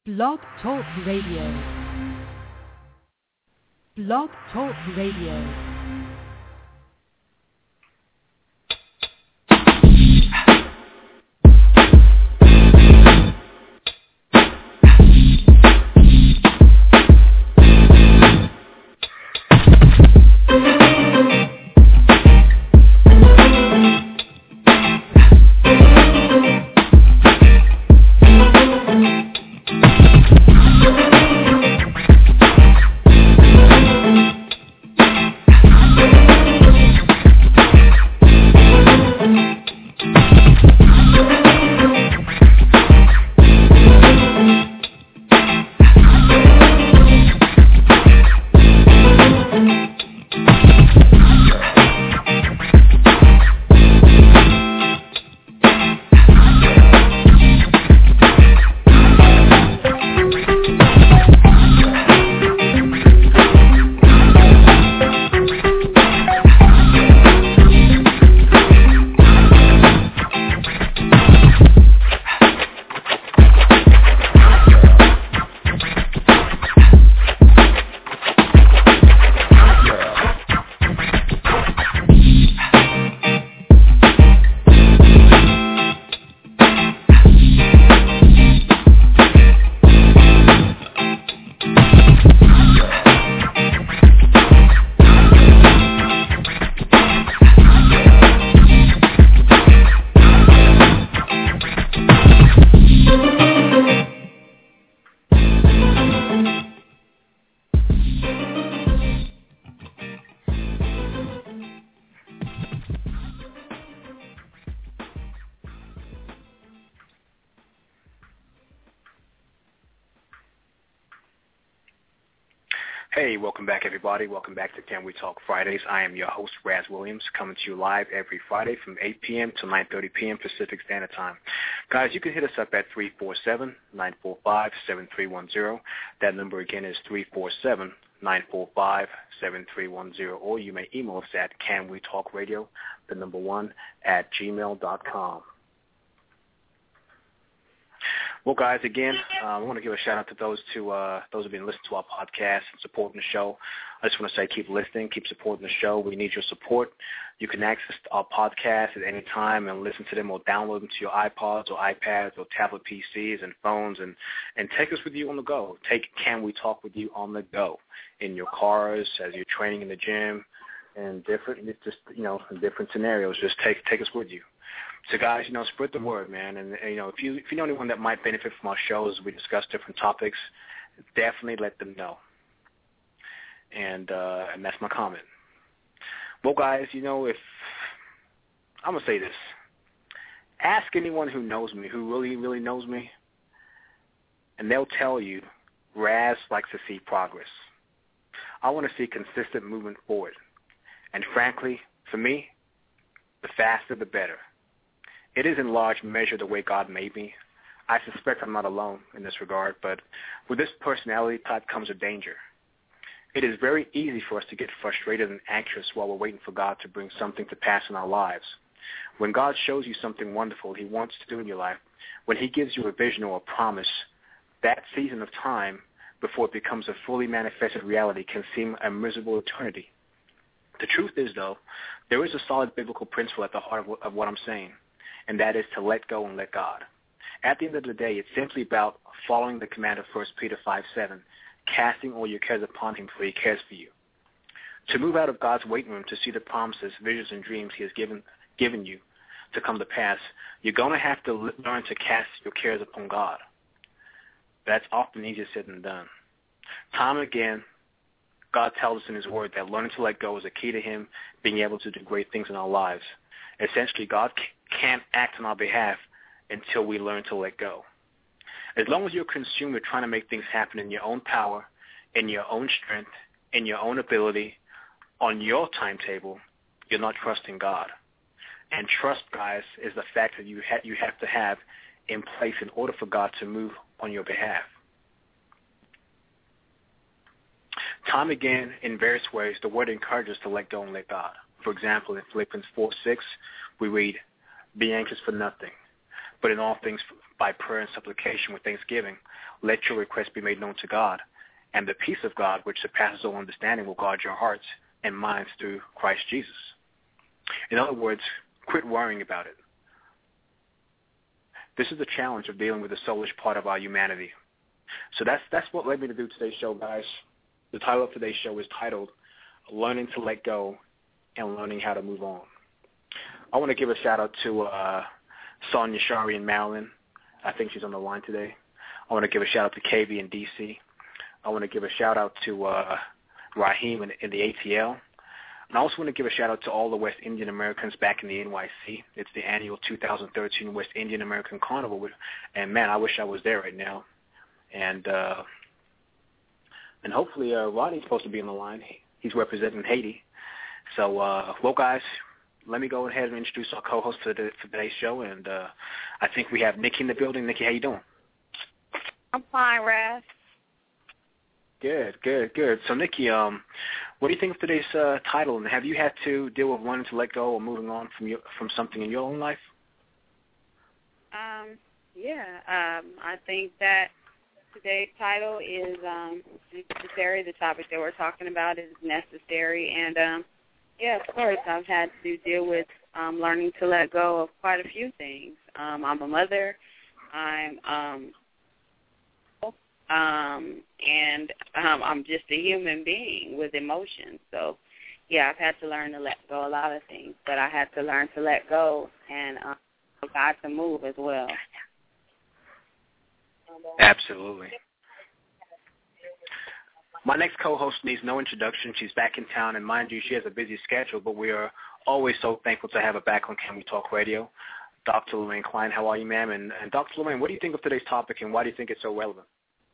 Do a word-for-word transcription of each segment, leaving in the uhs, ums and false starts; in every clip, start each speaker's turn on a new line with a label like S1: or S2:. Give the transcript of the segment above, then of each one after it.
S1: Blog Talk Radio. Blog Talk Radio.
S2: Hey, welcome back, everybody. Welcome back to Can We Talk Fridays. I am your host, Raz Williams, coming to you live every Friday from eight p.m. to nine thirty p.m. Pacific Standard Time. Guys, you can hit us up at three four seven, nine four five, seven three one zero. That number again is three four seven, nine four five, seven three one zero. Or you may email us at canwetalkradio, the number one, at gmail dot com. Well, guys, again, uh, I want to give a shout-out to those to uh, those who have been listening to our podcast and supporting the show. I just want to say keep listening, keep supporting the show. We need your support. You can access our podcast at any time and listen to them or download them to your iPods or iPads or tablet P Cs and phones and, and take us with you on the go. Take Can We Talk with you on the go in your cars, as you're training in the gym, and different, just, you know, in different scenarios. Just take take us with you. So, guys, you know, spread the word, man. And, you know, if you if you know anyone that might benefit from our shows, we discuss different topics, definitely let them know. And uh, and that's my comment. Well, guys, you know, if I'm going to say this. Ask anyone who knows me, who really, really knows me, and they'll tell you Raz likes to see progress. I want to see consistent movement forward. And, frankly, for me, the faster the better. It is in large measure the way God made me. I suspect I'm not alone in this regard, but with this personality type comes a danger. It is very easy for us to get frustrated and anxious while we're waiting for God to bring something to pass in our lives. When God shows you something wonderful he wants to do in your life, when he gives you a vision or a promise, that season of time before it becomes a fully manifested reality can seem a miserable eternity. The truth is, though, there is a solid biblical principle at the heart of, of what I'm saying, and that is to let go and let God. At the end of the day, it's simply about following the command of First Peter five seven, casting all your cares upon him, for he cares for you. To move out of God's waiting room to see the promises, visions, and dreams he has given given you to come to pass, you're going to have to learn to cast your cares upon God. That's often easier said than done. Time and again, God tells us in his word that learning to let go is a key to him being able to do great things in our lives. Essentially, God can't act on our behalf until we learn to let go. As long as you're consumed with trying to make things happen in your own power, in your own strength, in your own ability, on your timetable, you're not trusting God. And trust, guys, is the fact that you, ha- you have to have in place in order for God to move on your behalf. Time again, in various ways, the word encourages us to let go and let God. For example, in Philippians four six, we read, "Be anxious for nothing, But in all things, by prayer and supplication with thanksgiving, let your requests be made known to God. And the peace of God, which surpasses all understanding, will guard your hearts and minds through Christ Jesus. In other words, quit worrying about it. This is the challenge of dealing with the soulish part of our humanity. So that's that's what led me to do today's show, guys. The title of today's show is titled, Learning to Let Go and Learning How to Move On. I want to give a shout-out to uh, Sonia Shari in Maryland. I think she's on the line today. I want to give a shout-out to K V in D C. I want to give a shout-out to uh, Raheem in, in the A T L. And I also want to give a shout-out to all the West Indian Americans back in the N Y C. It's the annual two thousand thirteen West Indian American Carnival. And, man, I wish I was there right now. And uh, and hopefully uh, Rodney's supposed to be on the line. He's representing Haiti. So, uh, well, guys, let me go ahead and introduce our co-host for, the, for today's show. And uh, I think we have Nikki in the building. Nikki, how you doing?
S3: I'm fine, Raph.
S2: Good, good, good. So, Nikki, um, what do you think of today's uh, title? And have you had to deal with wanting to let go or moving on from your, from something in your own life?
S3: Um, yeah, um, I think that today's title is um, necessary. The topic that we're talking about is necessary. And, um, yeah, of course, I've had to deal with um, learning to let go of quite a few things. Um, I'm a mother. I'm um, um, and um, I'm just a human being with emotions. So, yeah, I've had to learn to let go of a lot of things, but I had to learn to let go and um, for God to move as well.
S2: Absolutely. My next co-host needs no introduction. She's back in town, and mind you, she has a busy schedule, but we are always so thankful to have her back on Can We Talk Radio. Doctor Lorraine Klein, how are you, ma'am? And, and Doctor Lorraine, what do you think of today's topic, and why do you think it's so relevant?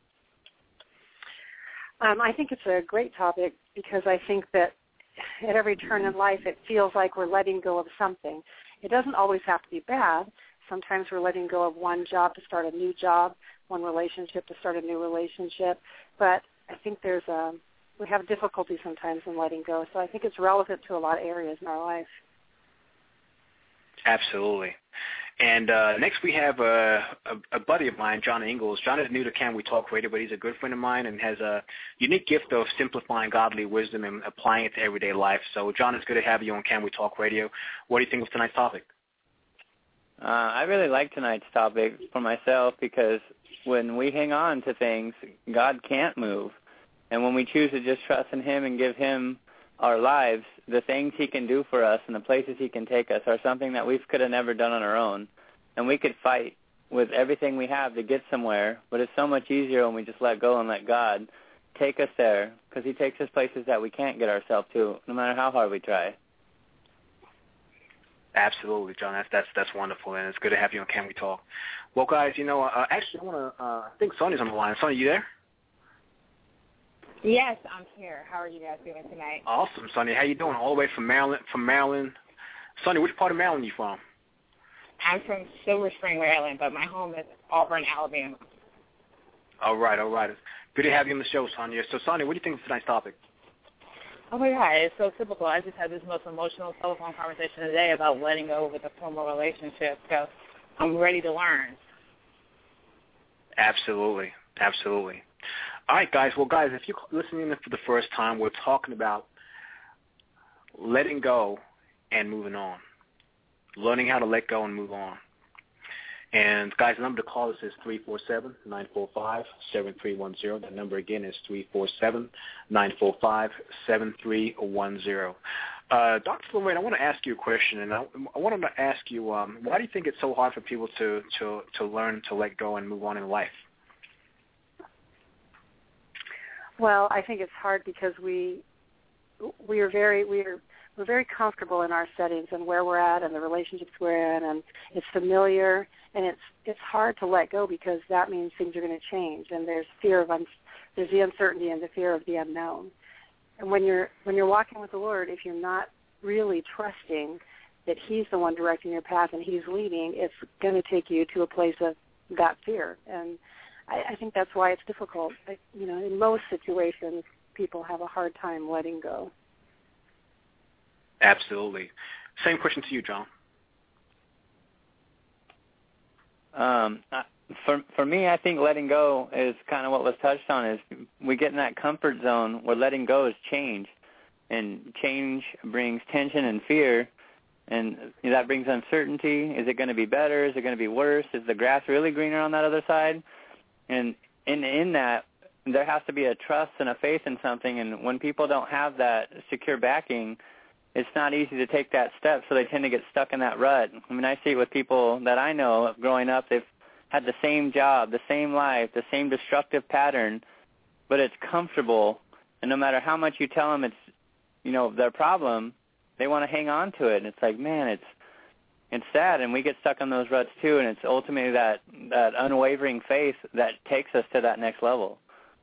S4: Um, I think it's a great topic because I think that at every turn in life it feels like we're letting go of something. It doesn't always have to be bad. Sometimes we're letting go of one job to start a new job, one relationship to start a new relationship. But I think there's a, we have difficulty sometimes in letting go. So I think it's relevant to a lot of areas in our life.
S2: Absolutely. And uh, next we have a, a, a buddy of mine, John Ingalls. John is new to Can We Talk Radio, but he's a good friend of mine and has a unique gift of simplifying godly wisdom and applying it to everyday life. So, John, it's good to have you on Can We Talk Radio. What do you think of tonight's topic?
S5: Uh, I really like tonight's topic for myself because when we hang on to things, God can't move. And when we choose to just trust in Him and give Him our lives, the things He can do for us and the places He can take us are something that we could have never done on our own. And we could fight with everything we have to get somewhere, but it's so much easier when we just let go and let God take us there because He takes us places that we can't get ourselves to, no matter how hard we try.
S2: Absolutely, John. That's that's that's wonderful, and it's good to have you on Can We Talk. Well, guys, you know, uh, actually, I want to. Uh, I think Sonia's on the line. Sonia, you there?
S6: Yes, I'm here. How are you guys doing tonight?
S2: Awesome, Sonia. How you doing? All the way from Maryland. From Maryland. Sonia, which part of Maryland are you from?
S6: I'm from Silver Spring, Maryland, but my home is Auburn, Alabama.
S2: All right, all right. Good to have you on the show, Sonia. So, Sonia, what do you think of tonight's topic?
S6: Oh, my God, it's so typical. I just had this most emotional telephone conversation today about letting go with a former relationship, so I'm ready to learn.
S2: Absolutely, absolutely. All right, guys. Well, guys, if you're listening in for the first time, we're talking about letting go and moving on, learning how to let go and move on. And, guys, the number to call us is three four seven, nine four five, seven three one zero. That number again is three four seven, nine four five, seven three one zero. Uh, Doctor Lorraine, I want to ask you a question, and I, I wanted to ask you, um, why do you think it's so hard for people to, to, to learn to let go and move on in life?
S4: Well, I think it's hard because we we are very we are we're very comfortable in our settings and where we're at and the relationships we're in, and it's familiar, and it's it's hard to let go because that means things are going to change, and there's fear of un, there's the uncertainty and the fear of the unknown. And when you're when you're walking with the Lord, if you're not really trusting that He's the one directing your path and He's leading, it's going to take you to a place of that fear. And I, I think that's why it's difficult. I, you know, in most situations, people have a hard time letting go.
S2: Absolutely. Same question to you, John.
S5: Um, for for me, I think letting go is kind of what was touched on. Is we get in that comfort zone where letting go is change, and change brings tension and fear, and that brings uncertainty. Is it going to be better? Is it going to be worse? Is the grass really greener on that other side? And in in that, there has to be a trust and a faith in something. And when people don't have that secure backing, it's not easy to take that step, so they tend to get stuck in that rut. I mean, I see it with people that I know growing up. They've had the same job, the same life, the same destructive pattern, but it's comfortable. And no matter how much you tell them it's, you know, their problem, they want to hang on to it. And it's like, man, it's it's sad, and we get stuck in those ruts too. And it's ultimately that, that unwavering faith that takes us to that next level.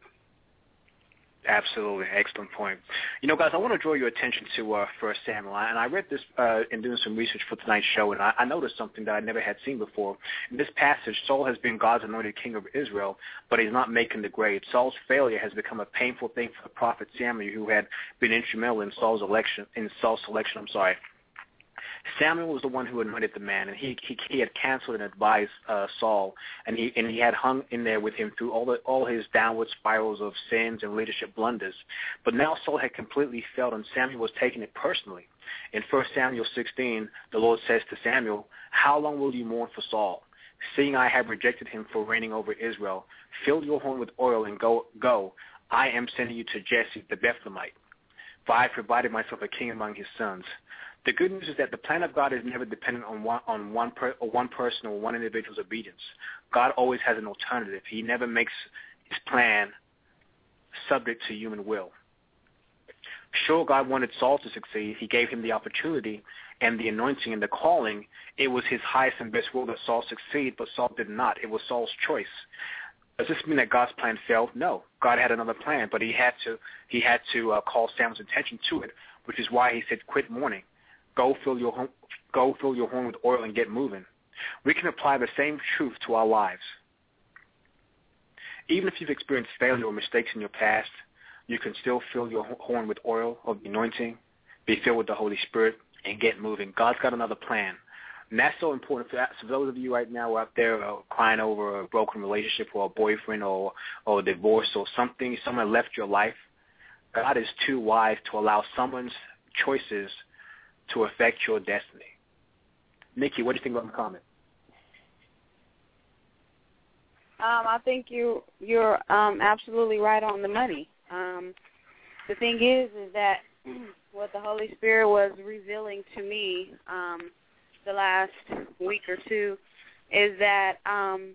S2: Absolutely. Excellent point. You know, guys, I want to draw your attention to uh, First Samuel. And I read this uh, in doing some research for tonight's show, and I, I noticed something that I never had seen before. In this passage, Saul has been God's anointed king of Israel, but he's not making the grade. Saul's failure has become a painful thing for the prophet Samuel, who had been instrumental in Saul's election. In Saul's selection, I'm sorry. Samuel was the one who anointed the man, and he he, he had counseled and advised uh, Saul, and he and he had hung in there with him through all the, all his downward spirals of sins and leadership blunders. But now Saul had completely failed, and Samuel was taking it personally. In First Samuel sixteen, the Lord says to Samuel, "How long will you mourn for Saul? Seeing I have rejected him for reigning over Israel, fill your horn with oil and go. Go. I am sending you to Jesse the Bethlehemite, for I have provided myself a king among his sons." The good news is that the plan of God is never dependent on one on one per, or one person or one individual's obedience. God always has an alternative. He never makes his plan subject to human will. Sure, God wanted Saul to succeed. He gave him the opportunity and the anointing and the calling. It was his highest and best will that Saul succeed, but Saul did not. It was Saul's choice. Does this mean that God's plan failed? No. God had another plan, but he had to he had to uh, call Samuel's attention to it, which is why he said, "Quit mourning. Go fill your home, go fill your horn with oil and get moving." We can apply the same truth to our lives. Even if you've experienced failure or mistakes in your past, you can still fill your horn with oil of the anointing, be filled with the Holy Spirit, and get moving. God's got another plan. And that's so important for, for those of you right now out there uh, crying over a broken relationship or a boyfriend or, or a divorce or something, someone left your life. God is too wise to allow someone's choices to affect your destiny. Nikki, what do you think about the comment?
S3: Um, I think you you're um, absolutely right on the money. Um, the thing is, is that what the Holy Spirit was revealing to me um, the last week or two is that um,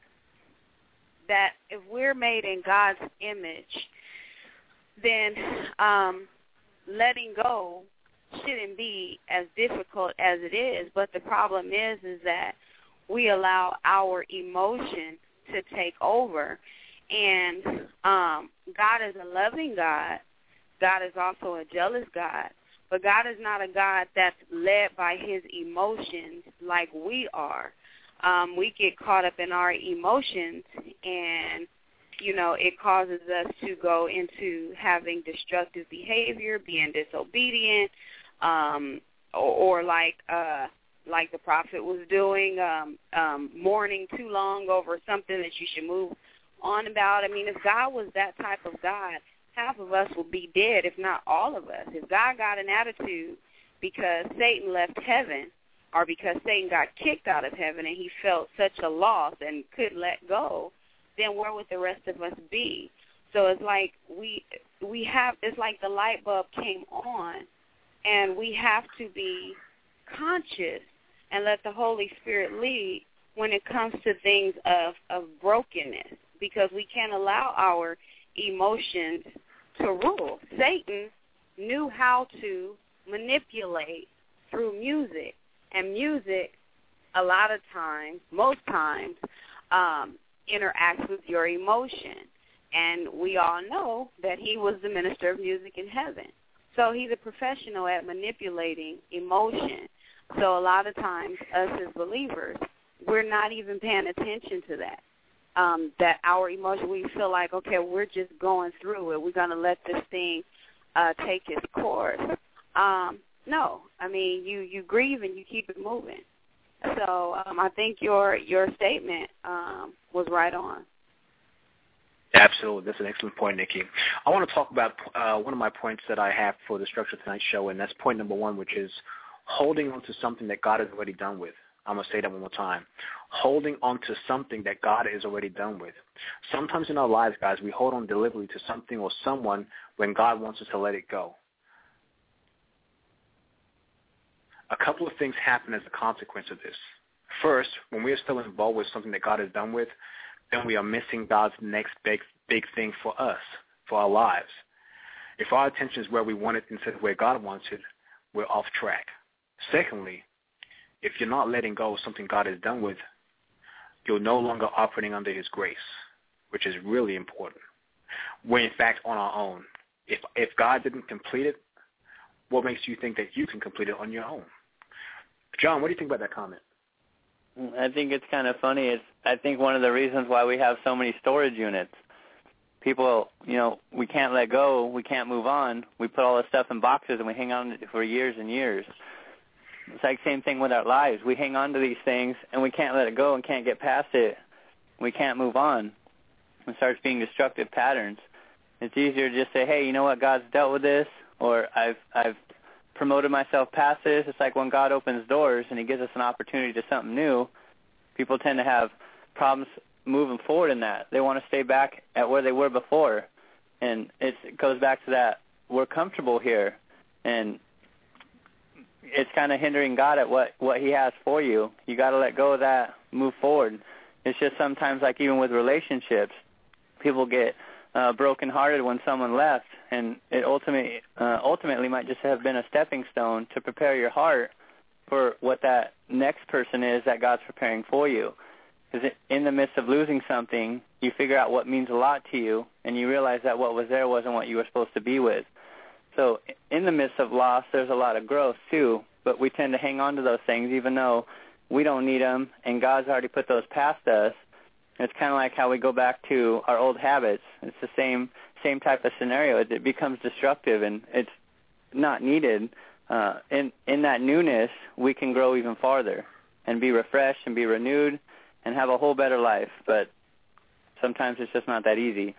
S3: that if we're made in God's image, then um, letting go shouldn't be as difficult as it is. But the problem is, is that we allow our emotion to take over. And um, God is a loving God. God is also a jealous God. But God is not a God that's led by his emotions like we are. Um, we get caught up in our emotions, and, you know, it causes us to go into having destructive behavior, being disobedient, um, or, or like uh, like the prophet was doing, um, um, mourning too long over something that you should move on about. I mean, if God was that type of God, half of us would be dead, if not all of us. If God got an attitude because Satan left heaven, or because Satan got kicked out of heaven and he felt such a loss and couldn't let go, then where would the rest of us be? So it's like we we have, it's like the light bulb came on, and we have to be conscious and let the Holy Spirit lead when it comes to things of, of brokenness, because we can't allow our emotions to rule. Satan knew how to manipulate through music, and music a lot of times, most times, um, interacts with your emotion. And we all know that he was the minister of music in heaven. So he's a professional at manipulating emotion. So a lot of times, us as believers, we're not even paying attention to that. Um, that our emotion, we feel like, okay, we're just going through it. We're going to let this thing uh, take its course. Um, no. I mean, you, you grieve and you keep it moving. So um, I think your your statement um, was right on.
S2: Absolutely. That's an excellent point, Nikki. I want to talk about uh, one of my points that I have for the Structure of Tonight's show, and that's point number one, which is holding on to something that God has already done with. I'm going to say that one more time. Holding on to something that God is already done with. Sometimes in our lives, guys, we hold on deliberately to something or someone when God wants us to let it go. A couple of things happen as a consequence of this. First, when we are still involved with something that God has done with, then we are missing God's next big big thing for us, for our lives. If our attention is where we want it instead of where God wants it, we're off track. Secondly, if you're not letting go of something God has done with, you're no longer operating under his grace, which is really important. We're, in fact, on our own. If if God didn't complete it, what makes you think that you can complete it on your own? John, what do you think about that comment?
S5: I think it's kind of funny. It's, I think one of the reasons why we have so many storage units. People, you know, we can't let go. We can't move on. We put all this stuff in boxes and we hang on to it for years and years. It's like the same thing with our lives. We hang on to these things and we can't let it go and can't get past it. We can't move on. It starts being destructive patterns. It's easier to just say, hey, you know what, God's dealt with this, or I've I've promoted myself past this. It's like when God opens doors and he gives us an opportunity to something new, people tend to have problems moving forward in that. They want to stay back at where they were before. And it's, it goes back to that, we're comfortable here. And it's kind of hindering God at what, what he has for you. You got to let go of that, move forward. It's just sometimes like even with relationships, people get uh, brokenhearted when someone left, and it ultimately, uh, ultimately might just have been a stepping stone to prepare your heart for what that next person is that God's preparing for you. Because in the midst of losing something, you figure out what means a lot to you, and you realize that what was there wasn't what you were supposed to be with. So in the midst of loss, there's a lot of growth too, but we tend to hang on to those things even though we don't need them, and God's already put those past us. It's kind of like how we go back to our old habits. It's the same same type of scenario. It, it becomes destructive, and it's not needed. Uh, in, in that newness, we can grow even farther and be refreshed and be renewed and have a whole better life. But sometimes it's just not that easy.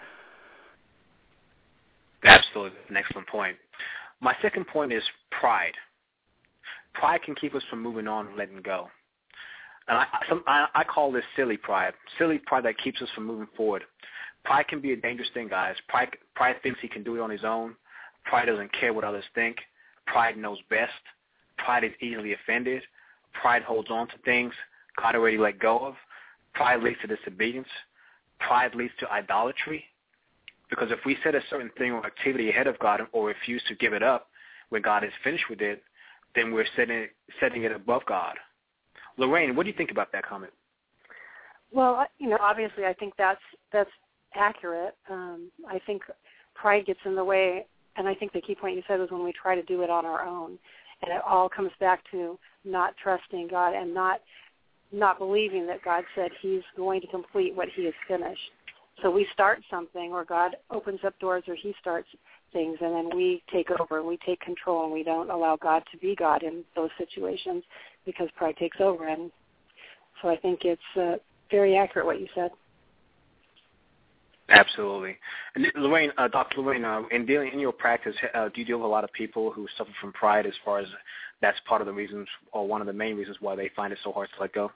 S2: Absolutely. An excellent point. My second point is pride. Pride can keep us from moving on and letting go. And I, some, I, I call this silly pride, silly pride that keeps us from moving forward. Pride can be a dangerous thing, guys. Pride, pride thinks he can do it on his own. Pride doesn't care what others think. Pride knows best. Pride is easily offended. Pride holds on to things God already let go of. Pride leads to disobedience. Pride leads to idolatry. Because if we set a certain thing or activity ahead of God or refuse to give it up when God is finished with it, then we're setting, setting it above God. Lorraine, what do you think about that comment?
S4: Well, you know, obviously I think that's that's accurate. Um, I think pride gets in the way, and I think the key point you said was when we try to do it on our own. And it all comes back to not trusting God and not not believing that God said he's going to complete what he has finished. So we start something, or God opens up doors, or he starts things, and then we take over and we take control, and we don't allow God to be God in those situations because pride takes over. And so I think it's uh, very accurate what you said.
S2: Absolutely. And Lorraine, uh, Doctor Lorraine, uh, in dealing in your practice, uh, do you deal with a lot of people who suffer from pride as far as that's part of the reasons or one of the main reasons why they find it so hard to let go?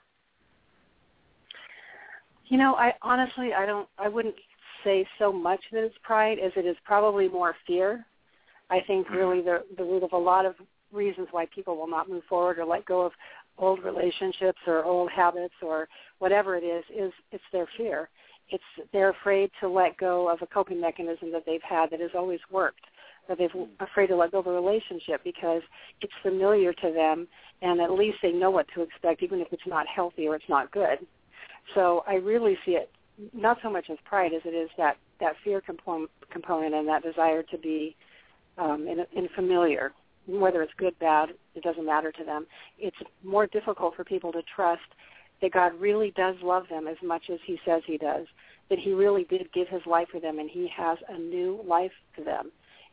S4: You know, I honestly, I don't, I wouldn't say so much that it's pride as it is probably more fear. I think really the, the root of a lot of reasons why people will not move forward or let go of old relationships or old habits or whatever it is, is it's their fear. It's they're afraid to let go of a coping mechanism that they've had that has always worked, or they're afraid to let go of a relationship because it's familiar to them, and at least they know what to expect, even if it's not healthy or it's not good. So I really see it not so much as pride as it is that, that fear component, component and that desire to be um, in, in familiar. Whether it's good, bad, it doesn't matter to them. It's more difficult for people to trust that God really does love them as much as he says he does, that he really did give his life for them and he has a new life for them.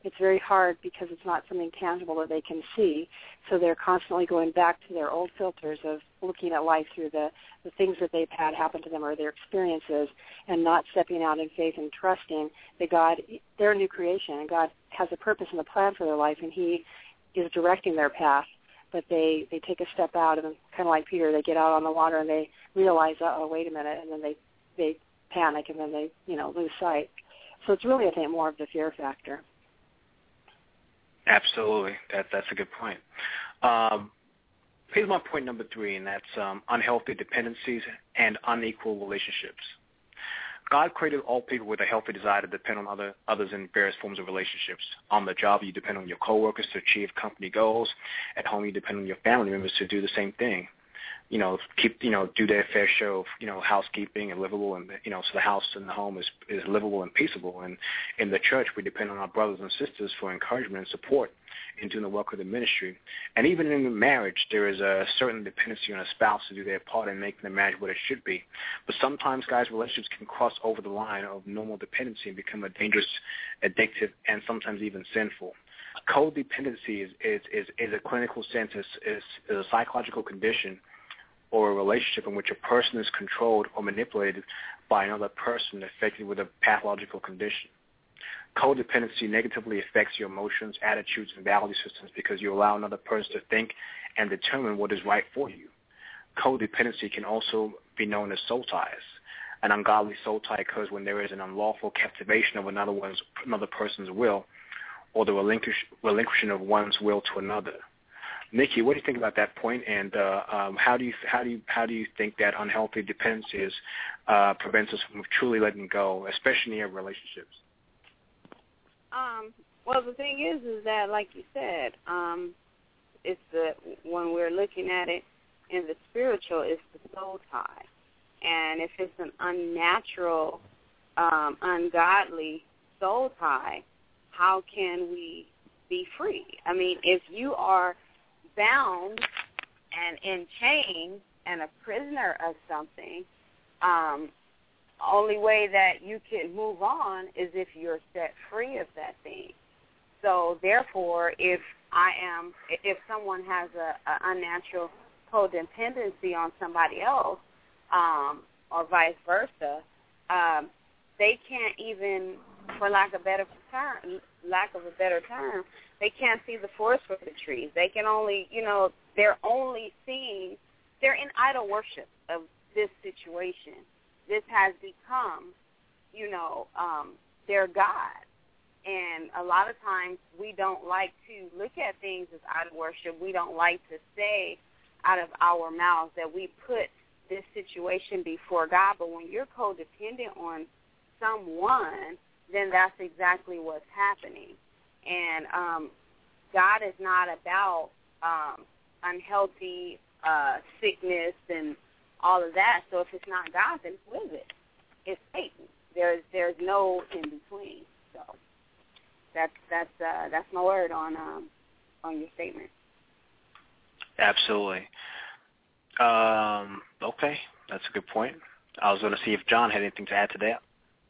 S4: it's very hard because it's not something tangible that they can see. So they're constantly going back to their old filters of looking at life through the, the things that they've had happen to them or their experiences, and not stepping out in faith and trusting that God, they're a new creation, and God has a purpose and a plan for their life, and he is directing their path. But they, they take a step out, and kind of like Peter, they get out on the water and they realize, oh, wait a minute, and then they, they panic, and then they, you know, lose sight. So it's really, I think, more of the fear factor.
S2: Absolutely. That, that's a good point. Um, here's my point number three, and that's um, unhealthy dependencies and unequal relationships. God created all people with a healthy desire to depend on other, others in various forms of relationships. On the job, you depend on your coworkers to achieve company goals. At home, you depend on your family members to do the same thing. You know, keep, you know, do their fair share of, you know, housekeeping and livable, and, you know, so the house and the home is, is livable and peaceable. And in the church, we depend on our brothers and sisters for encouragement and support in doing the work of the ministry. And even in marriage, there is a certain dependency on a spouse to do their part in making the marriage what it should be. But sometimes, guys, relationships can cross over the line of normal dependency and become a dangerous, addictive, and sometimes even sinful. Codependency is, is, is, is a clinical sense, is, is, is a psychological condition or a relationship in which a person is controlled or manipulated by another person affected with a pathological condition. Codependency negatively affects your emotions, attitudes, and value systems because you allow another person to think and determine what is right for you. Codependency can also be known as soul ties. An ungodly soul tie occurs when there is an unlawful captivation of another, one's, another person's will, or the relinquish, relinquishing of one's will to another. Nikki, what do you think about that point, and uh, um, how do you how do you how do you think that unhealthy dependencies uh, prevents us from truly letting go, especially in relationships?
S3: Um, well, the thing is, is that, like you said, um, it's the when we're looking at it in the spiritual, it's the soul tie, and if it's an unnatural, um, ungodly soul tie, how can we be free? I mean, if you are bound and in chains and a prisoner of something, um, only way that you can move on is if you're set free of that thing. So therefore, if I am, if someone has a, a unnatural codependency on somebody else, um, or vice versa, um, they can't even, for lack of better term, lack of a better term, they can't see the forest for the trees. They can only, you know, they're only seeing, they're in idol worship of this situation. This has become, you know, um, their God. And a lot of times we don't like to look at things as idol worship. We don't like to say out of our mouths that we put this situation before God. But when you're codependent on someone, then that's exactly what's happening. And um, God is not about um, unhealthy uh, sickness and all of that. So if it's not God, then who is it? It's Satan. There's there's no in between. So that's that's uh, that's my word on um, on your statement.
S2: Absolutely. Um, okay, that's a good point. I was going to see if John had anything to add to that.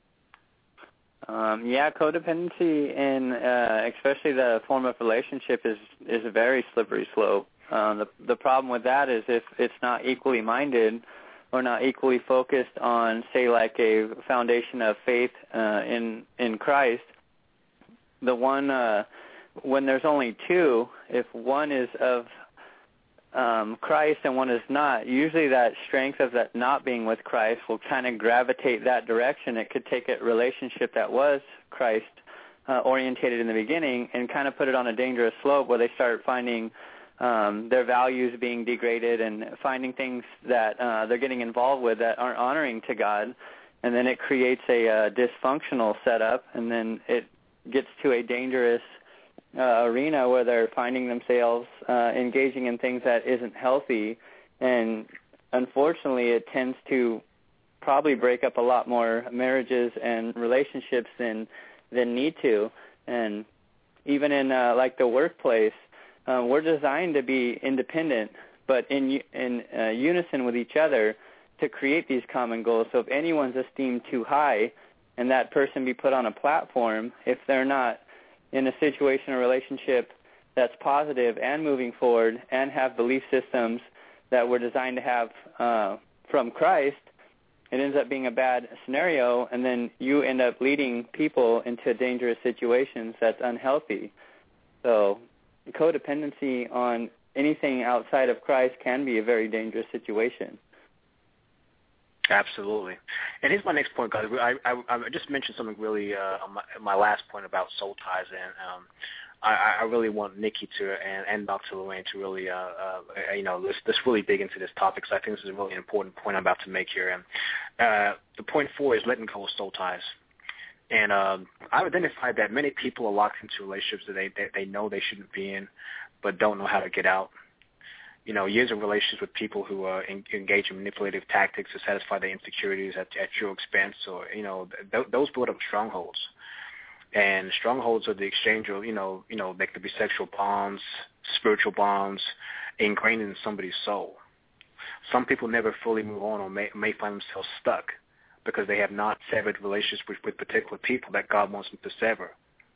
S5: Um, yeah, codependency in uh, especially the form of relationship is is a very slippery slope. Um, the the problem with that is if it's not equally minded or not equally focused on, say, like a foundation of faith uh, in in Christ, the one uh, when there's only two, if one is of um, Christ and one is not, usually that strength of that not being with Christ will kind of gravitate that direction. It could take a relationship that was Christ uh, orientated in the beginning and kind of put it on a dangerous slope where they start finding um, their values being degraded and finding things that uh, they're getting involved with that aren't honoring to God. And then it creates a uh, dysfunctional setup, and then it gets to a dangerous Uh, arena where they're finding themselves uh, engaging in things that isn't healthy, and unfortunately it tends to probably break up a lot more marriages and relationships than than need to. And even in uh, like the workplace, uh, we're designed to be independent, but in in uh, unison with each other to create these common goals. So if anyone's esteemed too high and that person be put on a platform, if they're not in a situation or relationship that's positive and moving forward and have belief systems that we're designed to have uh, from Christ, it ends up being a bad scenario, and then you end up leading people into dangerous situations that's unhealthy. So codependency on anything outside of Christ can be a very dangerous situation.
S2: Absolutely. And here's my next point, guys. I, I, I just mentioned something really, uh, my, my last point about soul ties, and um, I, I really want Nikki to and, and Doctor Lorraine to really, uh, uh, you know, let's, let's really dig into this topic, because I think this is a really important point I'm about to make here. And uh, the point four is letting go of soul ties. And um, I've identified that many people are locked into relationships that they, they, they know they shouldn't be in, but don't know how to get out. You know, years of relationships with people who uh, in, engage in manipulative tactics to satisfy their insecurities at, at your expense, or, you know, th- those build up strongholds. And strongholds are the exchange of, you know, you know, they could be sexual bonds, spiritual bonds, ingrained in somebody's soul. Some people never fully move on, or may, may find themselves stuck because they have not severed relationships with, with particular people that God wants them to sever.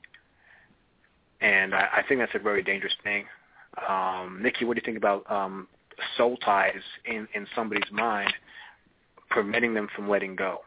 S2: And I, I think that's a very dangerous thing. Um, Nikki, what do you think about um, soul ties in, in somebody's mind, preventing them from letting go?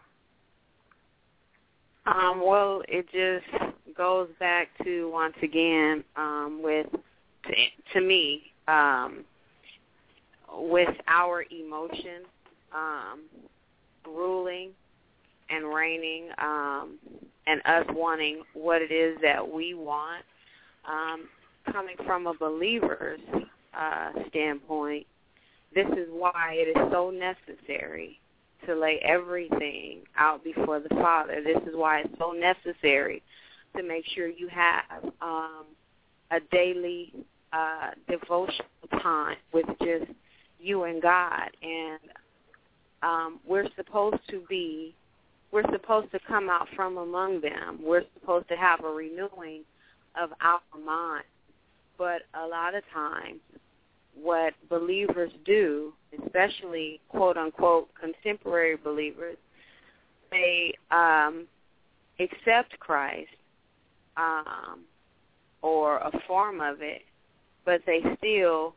S3: Um, well, it just goes back to, once again, um, with, to, to me, um, with our emotions um, ruling and reigning, um, and us wanting what it is that we want, um, coming from a believer's uh, standpoint, this is why it is so necessary to lay everything out before the Father. This is why it's so necessary to make sure you have um, a daily uh, devotional time with just you and God. And um, we're supposed to be, we're supposed to come out from among them. We're supposed to have a renewing of our mind. But a lot of times what believers do, especially quote-unquote contemporary believers, they um, accept Christ um, or a form of it, but they still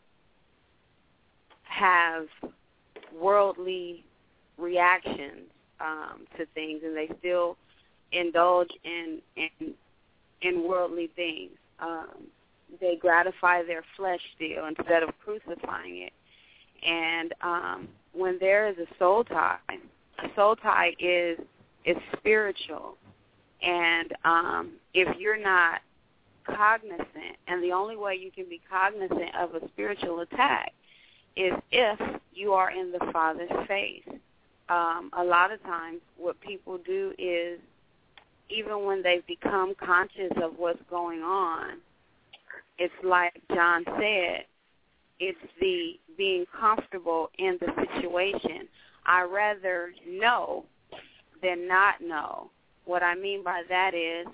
S3: have worldly reactions um, to things, and they still indulge in in, in worldly things. Um, they gratify their flesh still instead of crucifying it. And um, when there is a soul tie, a soul tie is is spiritual. And um, if you're not cognizant, and the only way you can be cognizant of a spiritual attack is if you are in the Father's face. Um, a lot of times what people do is, even when they've become conscious of what's going on, it's like John said, it's the being comfortable in the situation. I rather know than not know. What I mean by that is,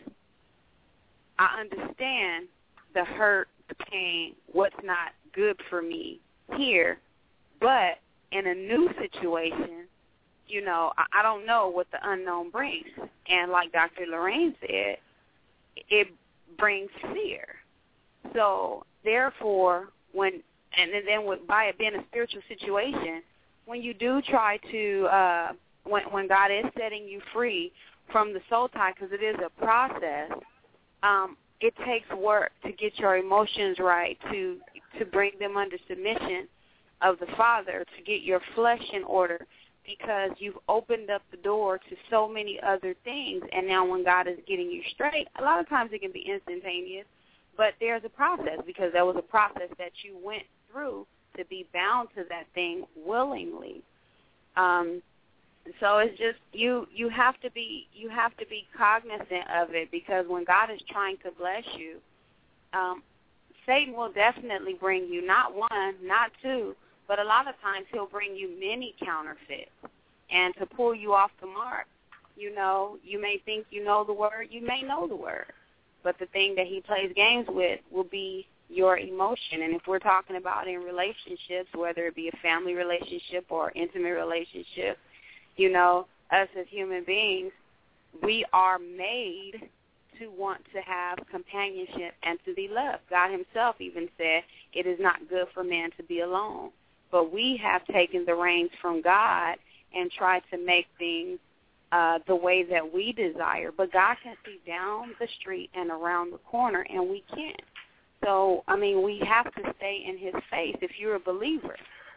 S3: I understand the hurt, the pain, what's not good for me here, but in a new situation, you know, I, I don't know what the unknown brings. And like Doctor Lorraine said, it brings fear. So therefore, when and then with, by it being a spiritual situation, when you do try to, uh, when when God is setting you free from the soul tie, because it is a process, um, it takes work to get your emotions right, to to bring them under submission of the Father, to get your flesh in order, because you've opened up the door to so many other things. And now when God is getting you straight, a lot of times it can be instantaneous, but there's a process, because there was a process that you went through to be bound to that thing willingly. Um, so it's just you you have to be you have to be cognizant of it, because when God is trying to bless you, um, Satan will definitely bring you not one, not two, but a lot of times he'll bring you many counterfeits, and to pull you off the mark. You know, you may think you know the word, you may know the word, but the thing that he plays games with will be your emotion. And if we're talking about in relationships, whether it be a family relationship or intimate relationship, you know, us as human beings, we are made to want to have companionship and to be loved. God himself even said it is not good for man to be alone. But we have taken the reins from God and tried to make things uh, the way that we desire. But God can see down the street and around the corner, and we can't. So, I mean, we have to stay in his face if you're a believer.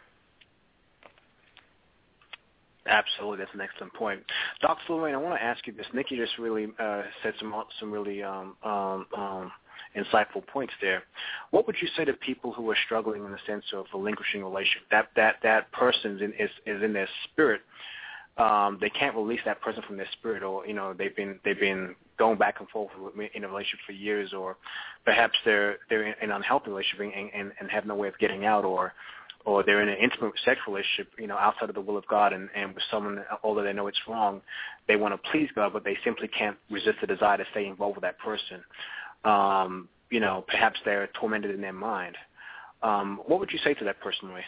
S2: Absolutely, that's an excellent point. Doctor Lorraine, I want to ask you this. Nikki just really uh, said some some really um, um, um, insightful points there. What would you say to people who are struggling in the sense of relinquishing a relationship? That that that person in, is is in their spirit. Um, they can't release that person from their spirit, or you know they've been they've been going back and forth in a relationship for years, or perhaps they're they're in an unhealthy relationship and, and, and have no way of getting out, or or they're in an intimate sexual relationship, you know, outside of the will of God, and, and with someone, although they know it's wrong, they want to please God, but they simply can't resist the desire to stay involved with that person. Um, you know, perhaps they're tormented in their mind. Um, what would you say to that person, Ray?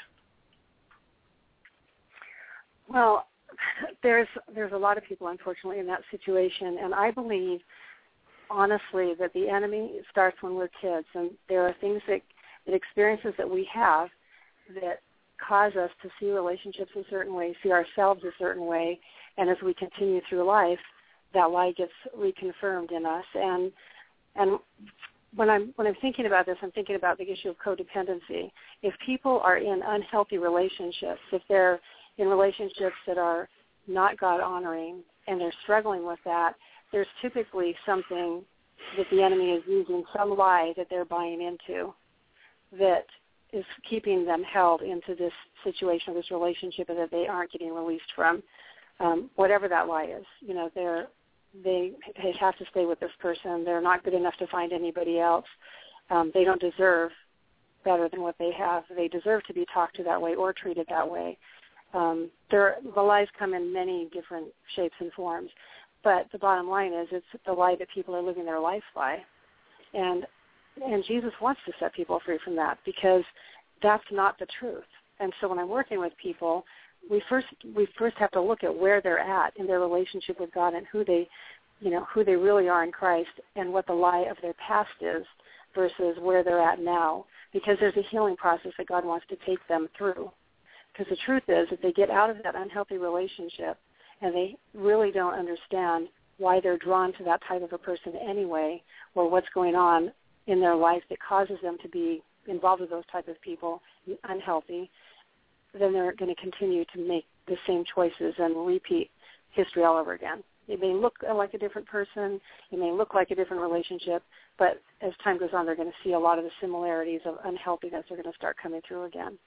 S4: Well, there's there's a lot of people, unfortunately, in that situation, and I believe, honestly, that the enemy starts when we're kids, and there are things that, that experiences that we have that cause us to see relationships a certain way, see ourselves a certain way, and as we continue through life, that lie gets reconfirmed in us. And and when I'm when I'm thinking about this, I'm thinking about the issue of codependency. If people are in unhealthy relationships, if they're in relationships that are not God-honoring and they're struggling with that, there's typically something that the enemy is using, some lie that they're buying into that is keeping them held into this situation, this relationship, and that they aren't getting released from, um, whatever that lie is. You know, they're, they they have to stay with this person. They're not good enough to find anybody else. Um, they don't deserve better than what they have. They deserve to be talked to that way or treated that way. Um, there, the lies come in many different shapes and forms, but the bottom line is it's the lie that people are living their life by. And And Jesus wants to set people free from that because that's not the truth. And so when I'm working with people, we first we first have to look at where they're at in their relationship with God and who they, you know, who they really are in Christ and what the lie of their past is versus where they're at now. Because there's a healing process that God wants to take them through. Because the truth is, if they get out of that unhealthy relationship and they really don't understand why they're drawn to that type of a person anyway, or what's going on in their life that causes them to be involved with those type of people, unhealthy, then they're going to continue to make the same choices and repeat history all over again. It may look like a different person, it may look like a different relationship, but as time goes on, they're going to see a lot of the similarities of unhealthiness are going to start coming through again.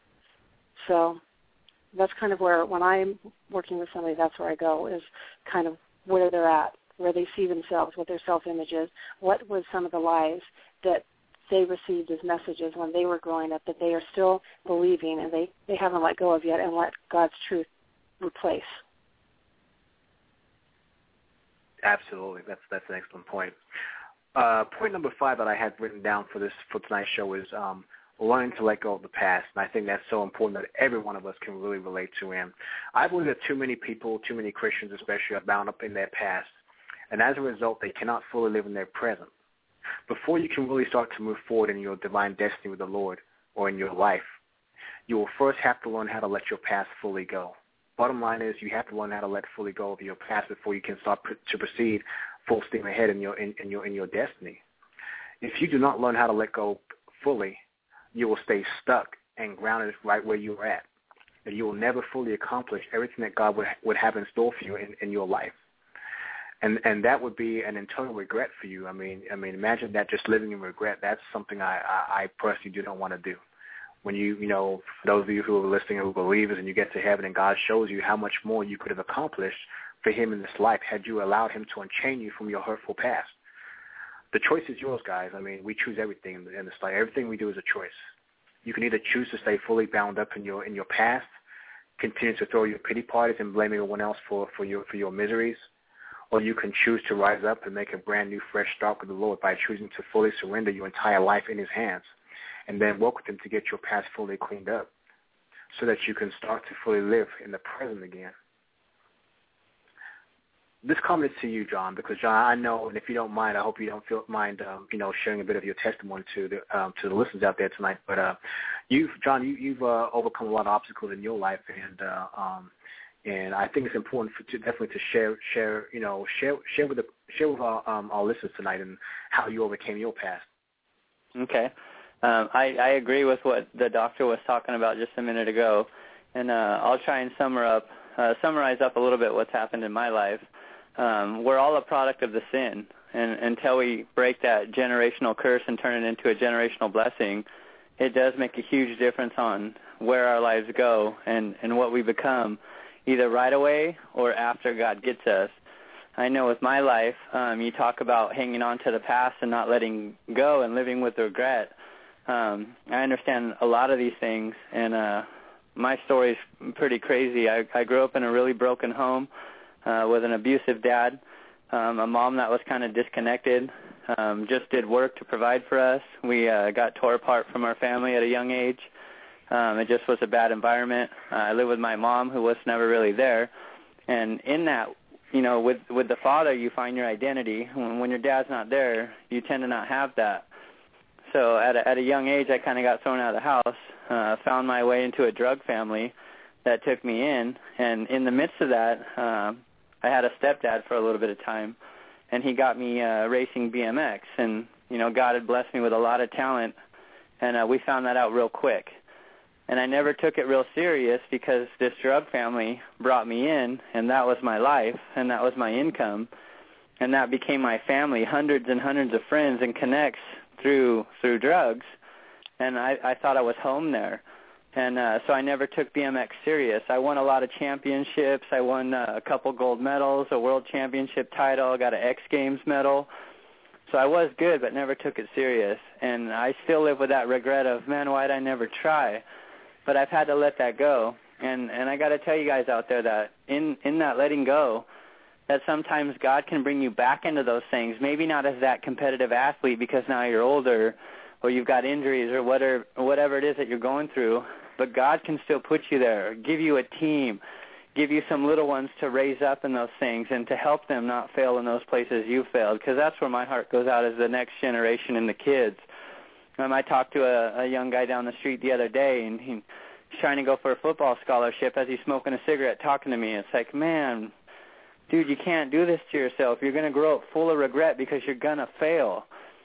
S4: So that's kind of where, when I'm working with somebody, that's where I go, is kind of where they're at, where they see themselves, what their self-image is, what was some of the lies that they received as messages when they were growing up that they are still believing and they, they haven't let go of yet, and let God's truth replace.
S2: Absolutely. That's that's an excellent point. Uh, point number five that I had written down for this for tonight's show is um, learning to let go of the past. And I think that's so important that every one of us can really relate to. And I believe that too many people, too many Christians especially, are bound up in their past. And as a result, they cannot fully live in their present. Before you can really start to move forward in your divine destiny with the Lord or in your life, you will first have to learn how to let your past fully go. Bottom line is you have to learn how to let fully go of your past before you can start pr- to proceed full steam ahead in your in, in your in your destiny. If you do not learn how to let go fully, you will stay stuck and grounded right where you are at, and you will never fully accomplish everything that God would would have in store for you in, in your life. And and that would be an internal regret for you. I mean, I mean, imagine that, just living in regret. That's something I, I, I personally do not want to do. When you, you know, for those of you who are listening who are believers and you get to heaven and God shows you how much more you could have accomplished for him in this life had you allowed him to unchain you from your hurtful past. The choice is yours, guys. I mean, we choose everything in this life. Everything we do is a choice. You can either choose to stay fully bound up in your in your past, continue to throw your pity parties and blame everyone else for, for your for your miseries, or you can choose to rise up and make a brand new, fresh start with the Lord by choosing to fully surrender your entire life in his hands and then work with him to get your past fully cleaned up so that you can start to fully live in the present again. this comment is to you, John, because John, I know, and if you don't mind, I hope you don't feel mind, um, you know, sharing a bit of your testimony to the um, to the listeners out there tonight. But uh, you've, John, you, you've uh, overcome a lot of obstacles in your life, and uh, um, and I think it's important for, to definitely to share, share, you know, share, share with the share with our, um, our listeners tonight and how you overcame your past.
S5: Okay, um, I, I agree with what the doctor was talking about just a minute ago, and uh, I'll try and sum up, uh, summarize up a little bit what's happened in my life. Um, we're all a product of the sin, and until we break that generational curse and turn it into a generational blessing, it does make a huge difference on where our lives go and, and what we become, either right away or after God gets us. I know with my life, um, you talk about hanging on to the past and not letting go and living with regret. Um, I understand a lot of these things, and uh, my story is pretty crazy. I, I grew up in a really broken home uh, with an abusive dad, um, a mom that was kind of disconnected, um, just did work to provide for us. We uh, got tore apart from our family at a young age. Um, it just was a bad environment. Uh, I lived with my mom, who was never really there. And in that, you know, with with the father, you find your identity. When, when your dad's not there, you tend to not have that. So at a, at a young age, I kind of got thrown out of the house, uh, found my way into a drug family that took me in. And in the midst of that, uh, I had a stepdad for a little bit of time, and he got me uh, racing B M X. And, you know, God had blessed me with a lot of talent, and uh, we found that out real quick. And I never took it real serious because this drug family brought me in, and that was my life, and that was my income, and that became my family, hundreds and hundreds of friends and connects through through drugs, and I, I thought I was home there. And uh, so I never took B M X serious. I won a lot of championships. I won uh, a couple gold medals, a world championship title, got an X Games medal. So I was good, but never took it serious. And I still live with that regret of, man, why did I never try? But I've had to let that go. And and I got to tell you guys out there that in, in that letting go, that sometimes God can bring you back into those things, maybe not as that competitive athlete because now you're older or you've got injuries or whatever, whatever it is that you're going through, but God can still put you there, give you a team, give you some little ones to raise up in those things and to help them not fail in those places you failed, because that's where my heart goes out, is the next generation and the kids. Um, I talked to a, a young guy down the street the other day, and he, he's trying to go for a football scholarship as he's smoking a cigarette talking to me. It's like, man, dude, you can't do this to yourself. You're going to grow up full of regret because you're going to fail.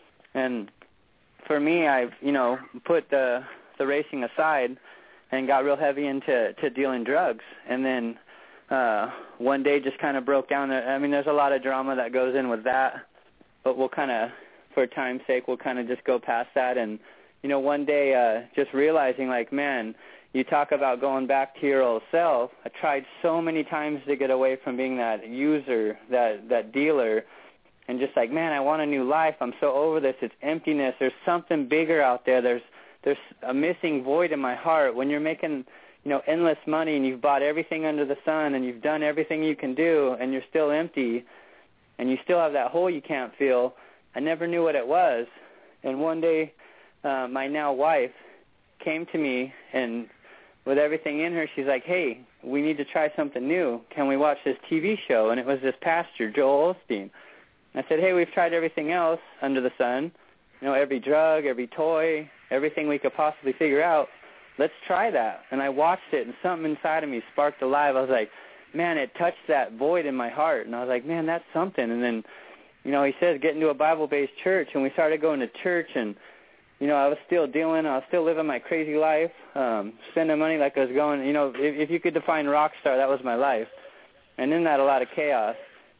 S5: And for me, I've, you know, put the the racing aside and got real heavy into to dealing drugs. And then uh, one day just kind of broke down. I mean, there's a lot of drama that goes in with that, but we'll kind of, for time's sake, we'll kind of just go past that. And, you know, one day uh, just realizing, like, man, you talk about going back to your old self. I tried so many times to get away from being that user, that, that dealer, and just like, man, I want a new life. I'm so over this. It's emptiness. There's something bigger out there. There's there's a missing void in my heart. When you're making, you know, endless money and you've bought everything under the sun and you've done everything you can do and you're still empty and you still have that hole you can't fill, I never knew what it was. And one day uh, my now wife came to me, and with everything in her, she's like, hey, we need to try something new. Can we watch this T V show? And it was this pastor, Joel Osteen. I said, hey, we've tried everything else under the sun, you know, every drug, every toy, everything we could possibly figure out. Let's try that. And I watched it, and something inside of me sparked alive. I was like, man, it touched that void in my heart. And I was like, man, that's something. And then, you know, he says, get into a Bible-based church. And we started going to church, and, you know, I was still dealing. I was still living my crazy life, um, spending money like I was going. You know, if, if you could define rock star, that was my life. And in that, a lot of chaos.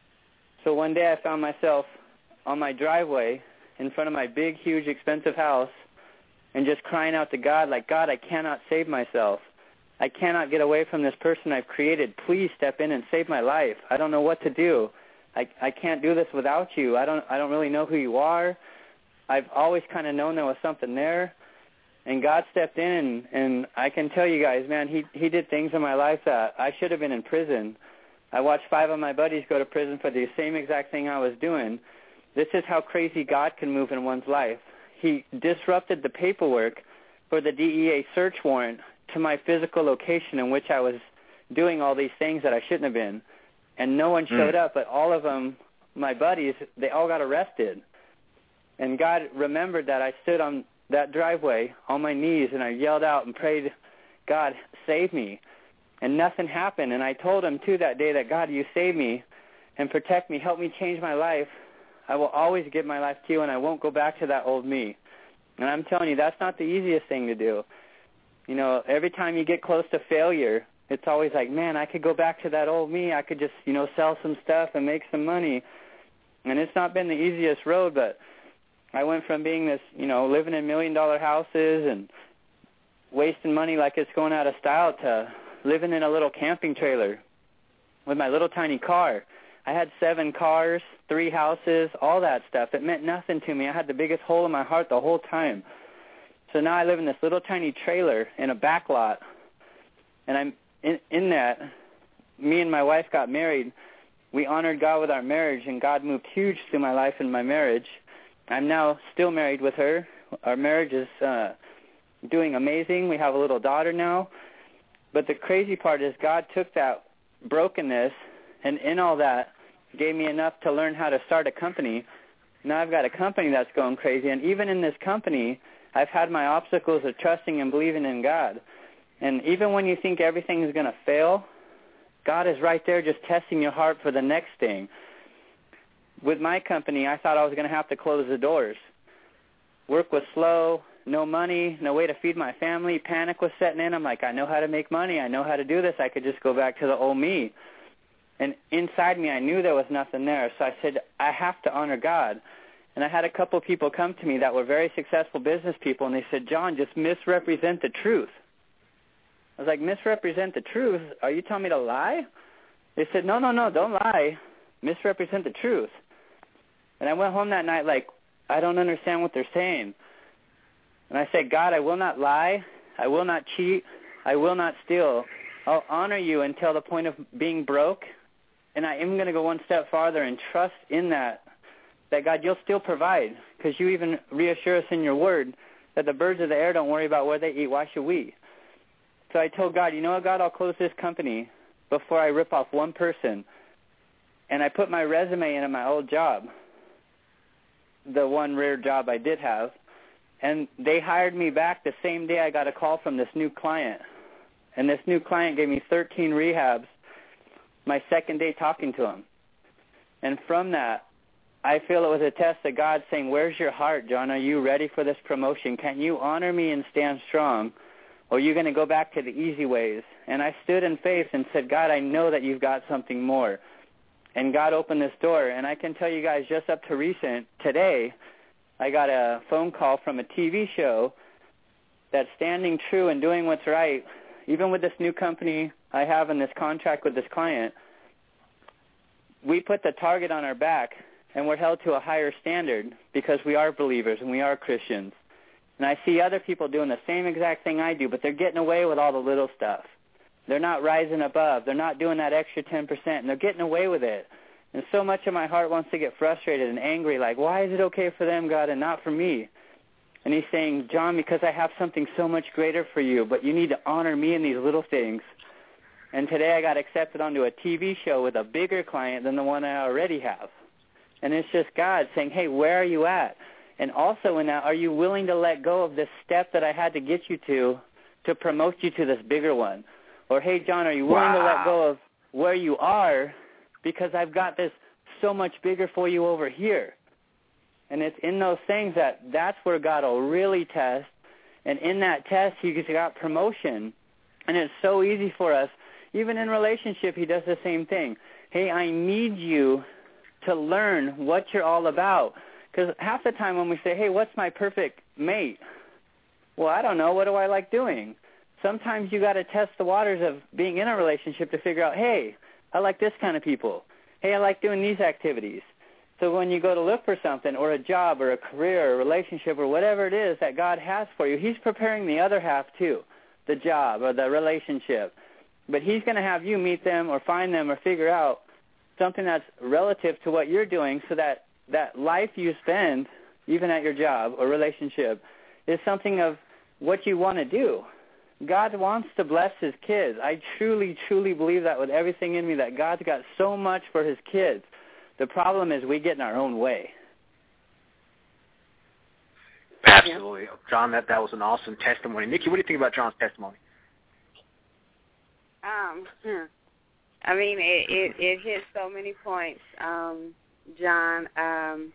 S5: So one day I found myself on my driveway in front of my big, huge, expensive house and just crying out to God, like, God, I cannot save myself. I cannot get away from this person I've created. Please step in and save my life. I don't know what to do. I, I can't do this without you. I don't I don't really know who you are. I've always kind of known there was something there. And God stepped in, and, and I can tell you guys, man, he, he did things in my life that I should have been in prison. I watched five of my buddies go to prison for the same exact thing I was doing. This is how crazy God can move in one's life. He disrupted the paperwork for the D E A search warrant to my physical location in which I was doing all these things that I shouldn't have been. and no one showed
S2: mm.
S5: up, but all of them, my buddies, they all got arrested. And God remembered that I stood on that driveway on my knees, and I yelled out and prayed, God, save me. And nothing happened. And I told him, too, that day that, God, you save me and protect me, help me change my life. I will always give my life to you, and I won't go back to that old me. And I'm telling you, that's not the easiest thing to do. You know, every time you get close to failure, it's always like, man, I could go back to that old me. I could just, you know, sell some stuff and make some money. And it's not been the easiest road, but I went from being this, you know, living in million-dollar houses and wasting money like it's going out of style to living in a little camping trailer with my little tiny car. I had seven cars, three houses, all that stuff. It meant nothing to me. I had the biggest hole in my heart the whole time. So now I live in this little tiny trailer in a back lot, and I'm in, in that. Me and my wife got married. We honored God with our marriage, and God moved huge through my life and my marriage. I'm now still married with her. Our marriage is uh, doing amazing. We have a little daughter now. But the crazy part is God took that brokenness and in all that gave me enough to learn how to start a company. Now I've got a company that's going crazy. And even in this company, I've had my obstacles of trusting and believing in God. And even when you think everything is going to fail, God is right there just testing your heart for the next thing. With my company, I thought I was going to have to close the doors. Work was slow, no money, no way to feed my family. Panic was setting in. I'm like, I know how to make money. I know how to do this. I could just go back to the old me. And inside me, I knew there was nothing there. So I said, I have to honor God. And I had a couple of people come to me that were very successful business people, and they said, John, just misrepresent the truth. I was like, misrepresent the truth? Are you telling me to lie? They said, no, no, no, don't lie. Misrepresent the truth. And I went home that night like, I don't understand what they're saying. And I said, God, I will not lie. I will not cheat. I will not steal. I'll honor you until the point of being broke. And I am going to go one step farther and trust in that, that God, you'll still provide, because you even reassure us in your word that the birds of the air don't worry about where they eat. Why should we? So I told God, you know what, God, I'll close this company before I rip off one person. And I put my resume in at my old job, the one rare job I did have. And they hired me back the same day I got a call from this new client. And this new client gave me thirteen rehabs my second day talking to him. And from that, I feel it was a test of God saying, where's your heart, John? Are you ready for this promotion? Can you honor me and stand strong? Or are you going to go back to the easy ways? And I stood in faith and said, God, I know that you've got something more. And God opened this door. And I can tell you guys, just up to recent, today, I got a phone call from a T V show that's standing true and doing what's right. Even with this new company I have in this contract with this client, we put the target on our back, and we're held to a higher standard because we are believers and we are Christians. And I see other people doing the same exact thing I do, but they're getting away with all the little stuff. They're not rising above. They're not doing that extra ten percent, and they're getting away with it. And so much of my heart wants to get frustrated and angry, like, why is it okay for them, God, and not for me? And he's saying, John, because I have something so much greater for you, but you need to honor me in these little things. And today I got accepted onto a T V show with a bigger client than the one I already have. And it's just God saying, hey, where are you at? And also in that, are you willing to let go of this step that I had to get you to to promote you to this bigger one? Or, hey, John, are you willing wow. to let go of where you are because I've got this so much bigger for you over here? And it's in those things that that's where God will really test. And in that test, he's got promotion. And it's so easy for us. Even in relationship, he does the same thing. Hey, I need you to learn what you're all about. Because half the time when we say, hey, what's my perfect mate? Well, I don't know. What do I like doing? Sometimes you got to test the waters of being in a relationship to figure out, hey, I like this kind of people. Hey, I like doing these activities. So when you go to look for something or a job or a career or a relationship or whatever it is that God has for you, he's preparing the other half too, the job or the relationship. But he's going to have you meet them or find them or figure out something that's relative to what you're doing so that that life you spend, even at your job or relationship, is something of what you want to do. God wants to bless his kids. I truly, truly believe that with everything in me, that God's got so much for his kids. The problem is we get in our own way.
S2: Absolutely. John, that, that was an awesome testimony. Nikki, what do you think about John's testimony?
S3: Um, hmm. I mean, it, it, it hit so many points, um, John. Um,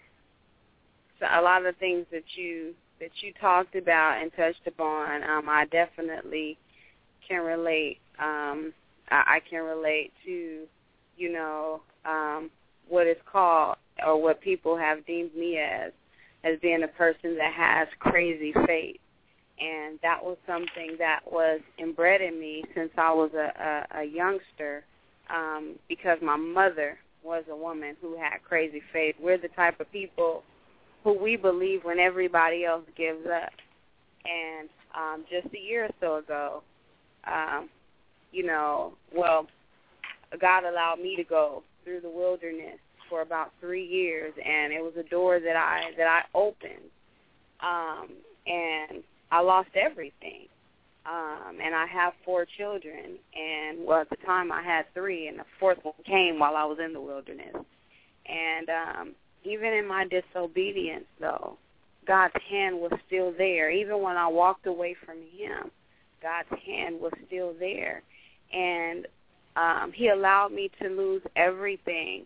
S3: so a lot of the things that you that you talked about and touched upon, um, I definitely can relate. Um, I, I can relate to, you know, um, what is called or what people have deemed me as, as being a person that has crazy faith. And that was something that was inbred in me since I was a, a, a youngster, um, because my mother was a woman who had crazy faith. We're the type of people who we believe when everybody else gives up. And um, just a year or so ago, um, you know, well, God allowed me to go through the wilderness for about three years, and it was a door that I that I opened, um, and I lost everything. Um, and I have four children, and well, at the time I had three, and the fourth one came while I was in the wilderness. And um, even in my disobedience, though, God's hand was still there. Even when I walked away from him, God's hand was still there. And um, he allowed me to lose everything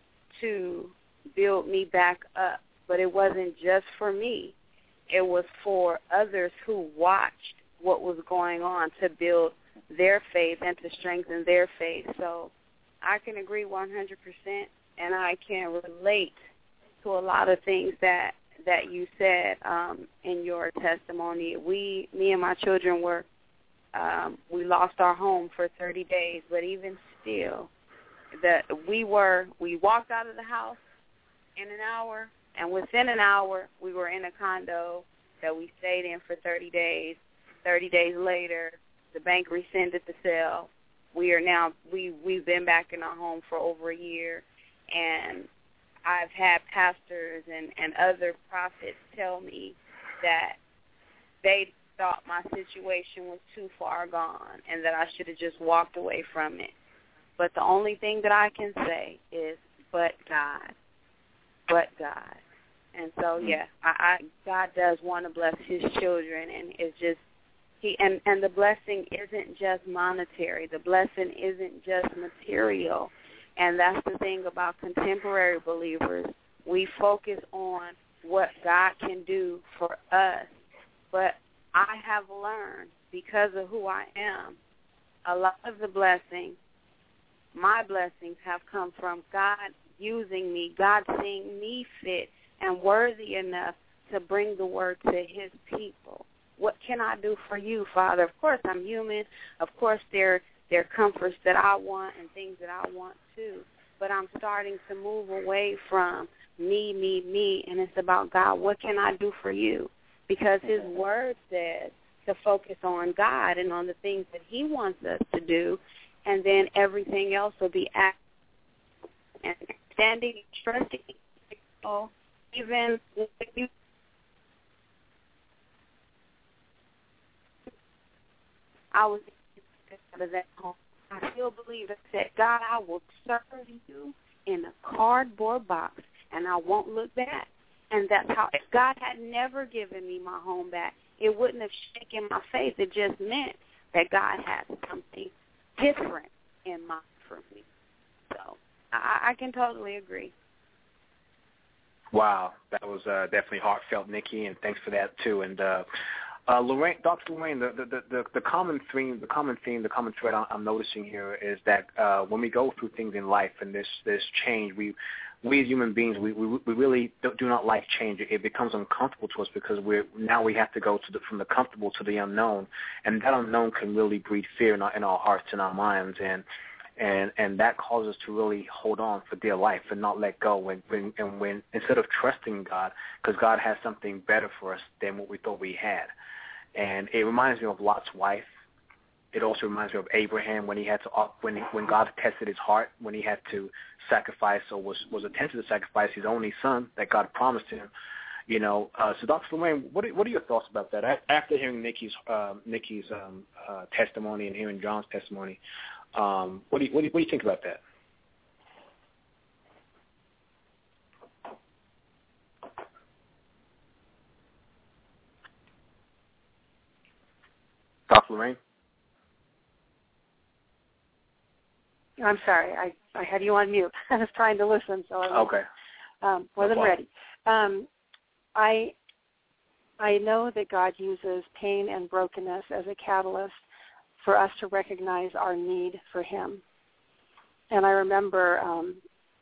S3: to build me back up. But it wasn't just for me. It was for others who watched what was going on to build their faith and to strengthen their faith. So I can agree one hundred percent, and I can relate to a lot of things that, that you said um, in your testimony. We, me and my children were, um, we lost our home for thirty days, but even still, that we were, we walked out of the house in an hour, and within an hour, we were in a condo that we stayed in for thirty days. thirty days later, the bank rescinded the sale. We are now, we, we've been back in our home for over a year, and I've had pastors and, and other prophets tell me that they thought my situation was too far gone and that I should have just walked away from it. But the only thing that I can say is, but God, but God. And so, yeah, I, I God does want to bless his children, and it's just, he and, and the blessing isn't just monetary. The blessing isn't just material. And that's the thing about contemporary believers. We focus on what God can do for us. But I have learned, because of who I am, a lot of the blessings, my blessings have come from God using me, God seeing me fit and worthy enough to bring the word to his people. What can I do for you, Father? Of course, I'm human. Of course, there, there are comforts that I want and things that I want too. But I'm starting to move away from me, me, me, and it's about, God, what can I do for you? Because his word says to focus on God and on the things that he wants us to do, and then everything else will be act and standing, trusting, even if you I was out of that home. I still believe I said, God, I will serve you in a cardboard box, and I won't look back. And that's how, if God had never given me my home back, it wouldn't have shaken my faith. It just meant that God had something different in mind for me. So I, I can totally agree.
S2: Wow, that was uh, definitely heartfelt, Nikki, and thanks for that too. And uh, uh, Lorraine, Doctor Lorraine, the, the the the common theme, the common theme, the common thread I'm noticing here is that uh, when we go through things in life and this this change, we we as human beings, we we, we really do not like change. It becomes uncomfortable to us because we're now we have to go to the, from the comfortable to the unknown, and that unknown can really breed fear in our, in our hearts and our minds, and and and that causes us to really hold on for dear life and not let go. When, when and when instead of trusting God, because God has something better for us than what we thought we had. And it reminds me of Lot's wife. It also reminds me of Abraham when he had to when when God tested his heart, when he had to sacrifice or was was attempted to sacrifice his only son that God promised him. You know, uh, so Doctor Lorraine, what are, what are your thoughts about that? After hearing Nikki's uh, Nikki's um, uh, testimony and hearing John's testimony, um, what do you what do you, what do you think about that? Doctor Lorraine?
S4: I'm sorry, I, I had you on mute. I was trying to listen, so I wasn't,
S2: okay.
S4: um, wasn't
S2: no
S4: ready. Um, I I know that God uses pain and brokenness as a catalyst for us to recognize our need for Him. And I remember um,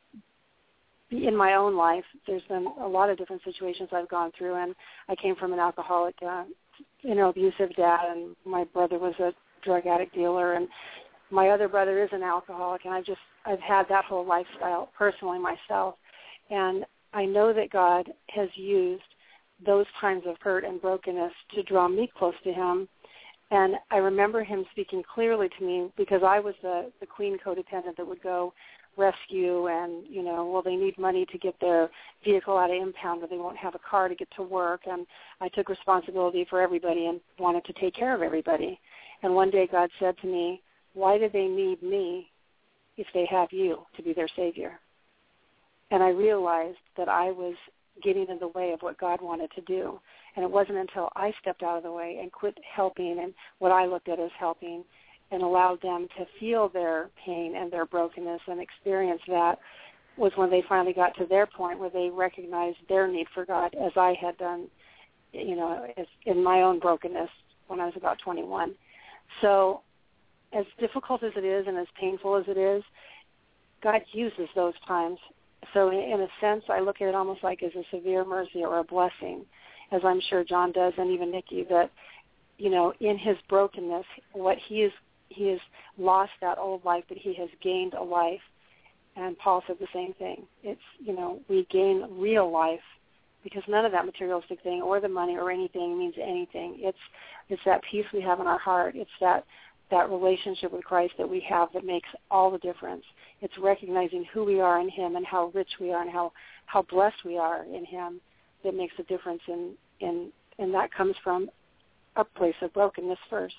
S4: in my own life, there's been a lot of different situations I've gone through, and I came from an alcoholic, uh, you know, abusive dad, and my brother was a drug addict dealer, and my other brother is an alcoholic, and I've just I've had that whole lifestyle personally myself, and I know that God has used those times of hurt and brokenness to draw me close to Him. And I remember Him speaking clearly to me because I was the, the queen codependent that would go rescue and, you know, well, they need money to get their vehicle out of impound or they won't have a car to get to work. And I took responsibility for everybody and wanted to take care of everybody. And one day God said to me, why do they need me if they have you to be their Savior? And I realized that I was getting in the way of what God wanted to do. And it wasn't until I stepped out of the way and quit helping and what I looked at as helping and allowed them to feel their pain and their brokenness and experience that was when they finally got to their point where they recognized their need for God as I had done, you know, as in my own brokenness when I was about twenty-one. So as difficult as it is and as painful as it is, God uses those times. So in a sense, I look at it almost like as a severe mercy or a blessing, as I'm sure John does and even Nikki, that, you know, in his brokenness, what he is, he has lost that old life, but he has gained a life. And Paul said the same thing. It's, you know, we gain real life because none of that materialistic thing or the money or anything means anything. It's it's that peace we have in our heart. It's that that relationship with Christ that we have that makes all the difference. It's recognizing who we are in Him and how rich we are and how, how blessed we are in Him that makes a difference, in, in, and that comes from a place of brokenness first.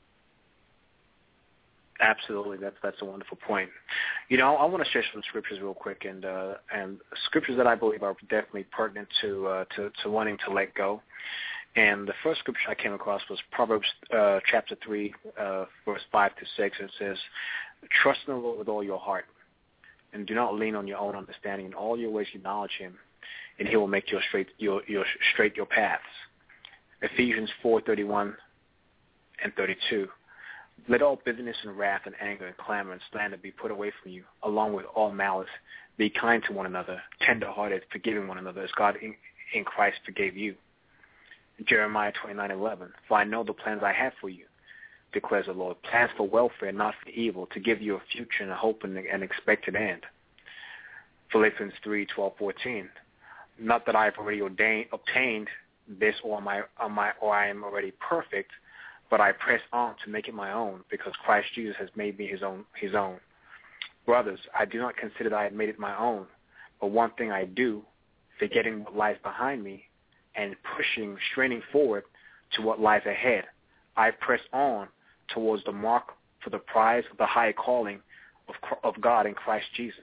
S2: Absolutely, that's that's a wonderful point. You know, I want to share some scriptures real quick, and uh, and scriptures that I believe are definitely pertinent to uh, to, to wanting to let go. And the first scripture I came across was Proverbs uh, chapter three, uh, verse five to six. It says, "Trust in the Lord with all your heart, and do not lean on your own understanding. In all your ways acknowledge Him, and He will make your straight your, your straight your paths." Ephesians four thirty-one and thirty-two. "Let all bitterness and wrath and anger and clamor and slander be put away from you, along with all malice. Be kind to one another, tender-hearted, forgiving one another, as God in, in Christ forgave you." Jeremiah twenty-nine eleven. "For I know the plans I have for you, declares the Lord, plans for welfare, not for evil, to give you a future and a hope and an expected end." Philippians three twelve fourteen. "Not that I have already ordained, obtained this or, my, or, my, or I am already perfect, but I press on to make it my own, because Christ Jesus has made me his own. His own. Brothers, I do not consider that I have made it my own, but one thing I do, forgetting what lies behind me and pushing, straining forward to what lies ahead, I press on towards the mark for the prize of the high calling of, of God in Christ Jesus."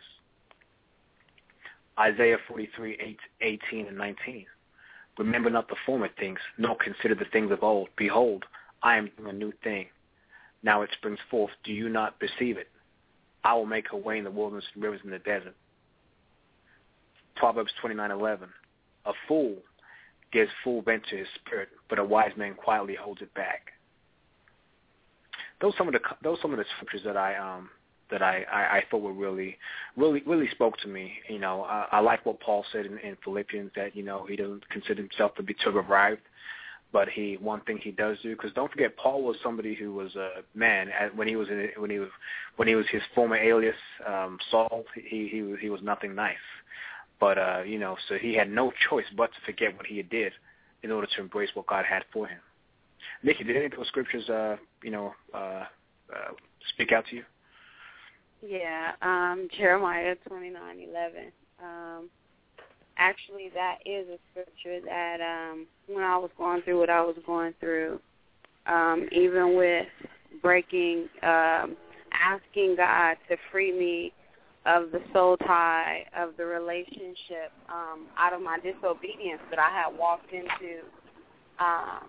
S2: Isaiah forty-three, eight, eighteen and nineteen. "Remember not the former things, nor consider the things of old. Behold, I am doing a new thing. Now it springs forth. Do you not perceive it? I will make a way in the wilderness and rivers in the desert." Proverbs twenty-nine eleven. "A fool gives full vent to his spirit, but a wise man quietly holds it back." Those some of the those some of the scriptures that I um that I, I, I thought were really really really spoke to me. You know, I, I like what Paul said in, in Philippians, that, you know, he doesn't consider himself to be to have arrived, but he one thing he does do, because don't forget, Paul was somebody who was a man when he was in, when he was when he was his former alias um, Saul. He he was he was nothing nice. But, uh, you know, so he had no choice but to forget what he did in order to embrace what God had for him. Nikki, did any of those scriptures, uh, you know, uh, uh, speak out to you?
S3: Yeah, um, Jeremiah twenty-nine eleven. Um, actually, that is a scripture that um, when I was going through what I was going through, um, even with breaking, um, asking God to free me of the soul tie of the relationship um, out of my disobedience that I had walked into, um,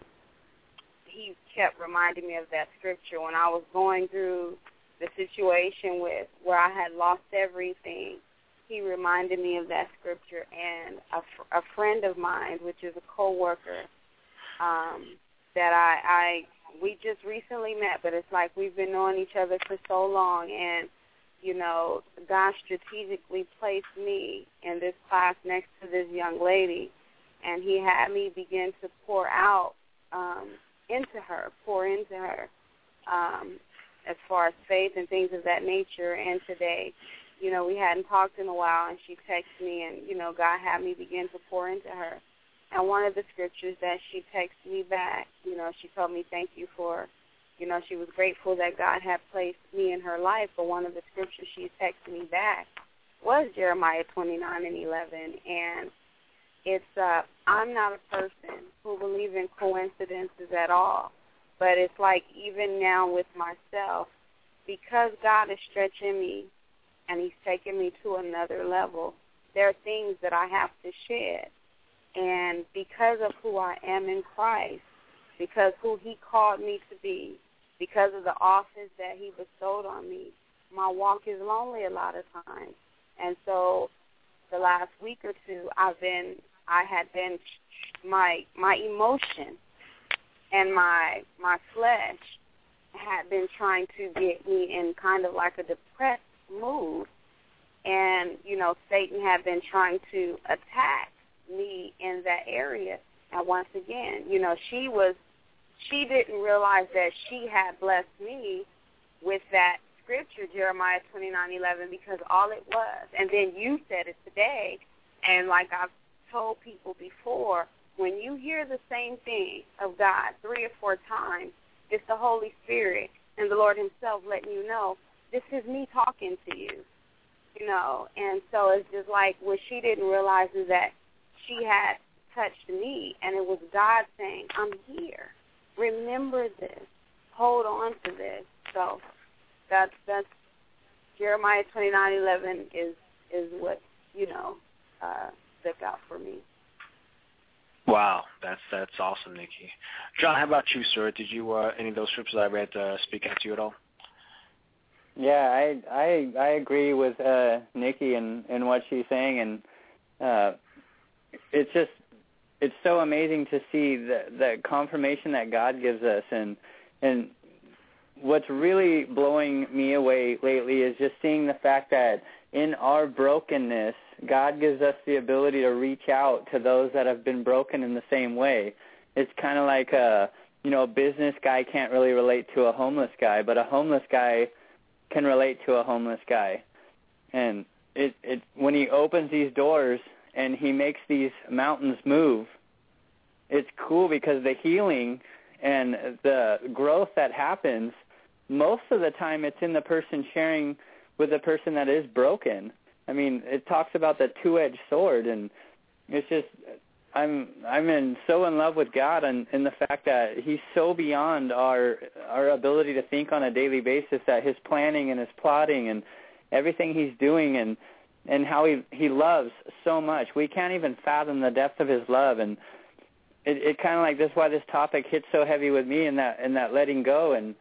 S3: he kept reminding me of that scripture when I was going through the situation with where I had lost everything. He reminded me of that scripture, and a, fr- a friend of mine, which is a coworker, um, that I, I we just recently met, but it's like we've been knowing each other for so long, and you know, God strategically placed me in this class next to this young lady, and he had me begin to pour out um, into her, pour into her, um, as far as faith and things of that nature. And today, you know, we hadn't talked in a while, and she texted me, and, you know, God had me begin to pour into her. And one of the scriptures that she texted me back, you know, she told me thank you for, you know, she was grateful that God had placed me in her life, but one of the scriptures she texted me back was Jeremiah twenty-nine and eleven. And it's, uh, I'm not a person who believes in coincidences at all, but it's like even now with myself, because God is stretching me and he's taking me to another level, there are things that I have to shed. And because of who I am in Christ, because who he called me to be, because of the office that he bestowed on me, my walk is lonely a lot of times. And so the last week or two, I've been, I had been, my my emotion and my my flesh had been trying to get me in kind of like a depressed mood. And, you know, Satan had been trying to attack me in that area. And once again, you know, she was, she didn't realize that she had blessed me with that scripture, Jeremiah twenty-nine eleven, because all it was, and then you said it today, and like I've told people before, when you hear the same thing of God three or four times, it's the Holy Spirit and the Lord himself letting you know, this is me talking to you, you know. And so it's just like what she didn't realize is that she had touched me, and it was God saying, I'm here. Remember this. Hold on to this. So that's that's Jeremiah twenty-nine eleven is is what, you know, uh, stuck out for me.
S2: Wow, that's that's awesome, Nikki. John, how about you, sir? Did you uh, any of those scriptures I read uh, speak out to you at all?
S5: Yeah, I I I agree with uh, Nikki and, and what she's saying, and uh, it's just it's so amazing to see the the confirmation that God gives us, and and what's really blowing me away lately is just seeing the fact that in our brokenness, God gives us the ability to reach out to those that have been broken in the same way. It's kind of like a, you know, a business guy can't really relate to a homeless guy, but a homeless guy can relate to a homeless guy. And it, it when he opens these doors and he makes these mountains move, it's cool because the healing and the growth that happens, most of the time it's in the person sharing with the person that is broken. I mean, it talks about the two-edged sword, and it's just I'm I'm in so in love with God and, and the fact that he's so beyond our our ability to think on a daily basis, that his planning and his plotting and everything he's doing and and how he, he loves so much. We can't even fathom the depth of his love, and it, it kind of like that's why this topic hits so heavy with me in that in that letting go and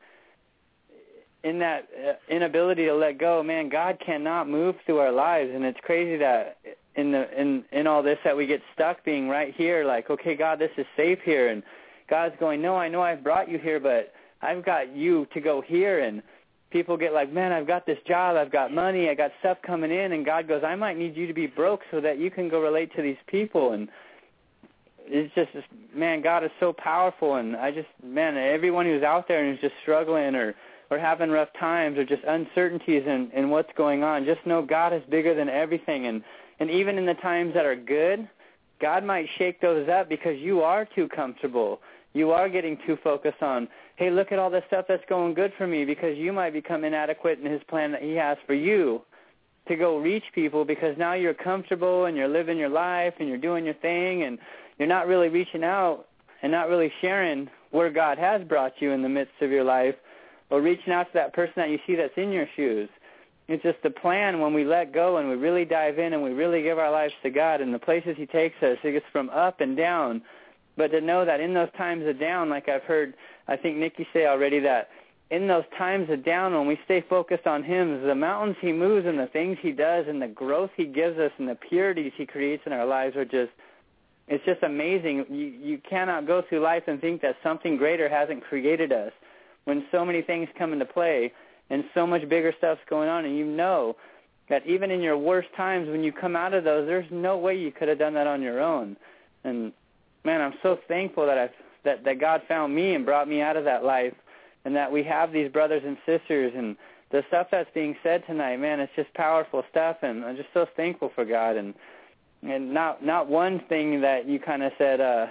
S5: in that inability to let go. Man, God cannot move through our lives, and it's crazy that in the in in all this that we get stuck being right here, like, okay, God, this is safe here, and God's going, no, I know I've brought you here, but I've got you to go here. And people get like, man, I've got this job, I've got money, I got stuff coming in, and God goes, I might need you to be broke so that you can go relate to these people. And it's just, man, God is so powerful, and I just, man, everyone who's out there and is just struggling or or having rough times or just uncertainties in, in what's going on, just know God is bigger than everything. And, and even in the times that are good, God might shake those up because you are too comfortable. You are getting too focused on, hey, look at all this stuff that's going good for me, because you might become inadequate in his plan that he has for you. to go reach people because now you're comfortable and you're living your life and you're doing your thing and you're not really reaching out and not really sharing where God has brought you in the midst of your life or reaching out to that person that you see that's in your shoes. It's just the plan when we let go and we really dive in and we really give our lives to God and the places he takes us, it gets from up and down. But to know that in those times of down, like I've heard, I think Nikki say already, that in those times of down when we stay focused on him, the mountains he moves and the things he does and the growth he gives us and the purities he creates in our lives are just, it's just amazing. You, you cannot go through life and think that something greater hasn't created us when so many things come into play and so much bigger stuff's going on, and you know that even in your worst times when you come out of those, there's no way you could have done that on your own. And, man, I'm so thankful that I've, that, that God found me and brought me out of that life and that we have these brothers and sisters and the stuff that's being said tonight, man, it's just powerful stuff, and I'm just so thankful for God. And and not not one thing that you kind of said uh,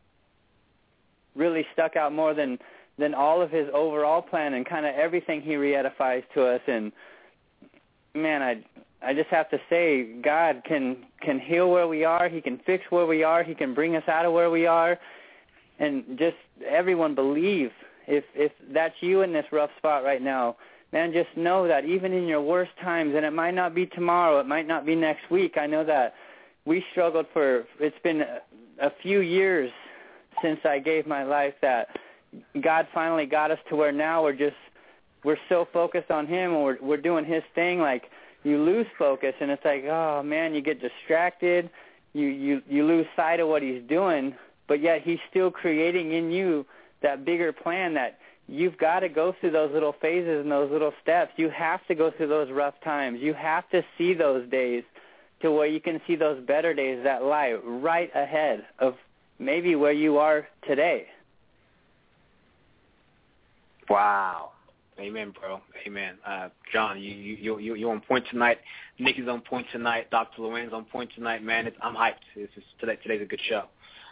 S5: really stuck out more than, than all of his overall plan and kind of everything he re-edifies to us. And, man, I I just have to say God can, can heal where we are. He can fix where we are. He can bring us out of where we are. And just everyone believe. If if that's you in this rough spot right now, man, just know that even in your worst times, and it might not be tomorrow, it might not be next week. I know that we struggled for, it's been a, a few years since I gave my life that God finally got us to where now we're just, we're so focused on him and we're, we're doing his thing. Like, you lose focus and it's like, oh, man, you get distracted. You, you, you lose sight of what he's doing, but yet he's still creating in you that bigger plan that you've got to go through those little phases and those little steps. You have to go through those rough times. You have to see those days to where you can see those better days that lie right ahead of maybe where you are today.
S2: Wow. Amen, bro. Amen. Uh, John, you, you, you, you're on point tonight. Nikki's on point tonight. Doctor Loren's on point tonight, man. It's, I'm hyped. It's just, today, today's a good show.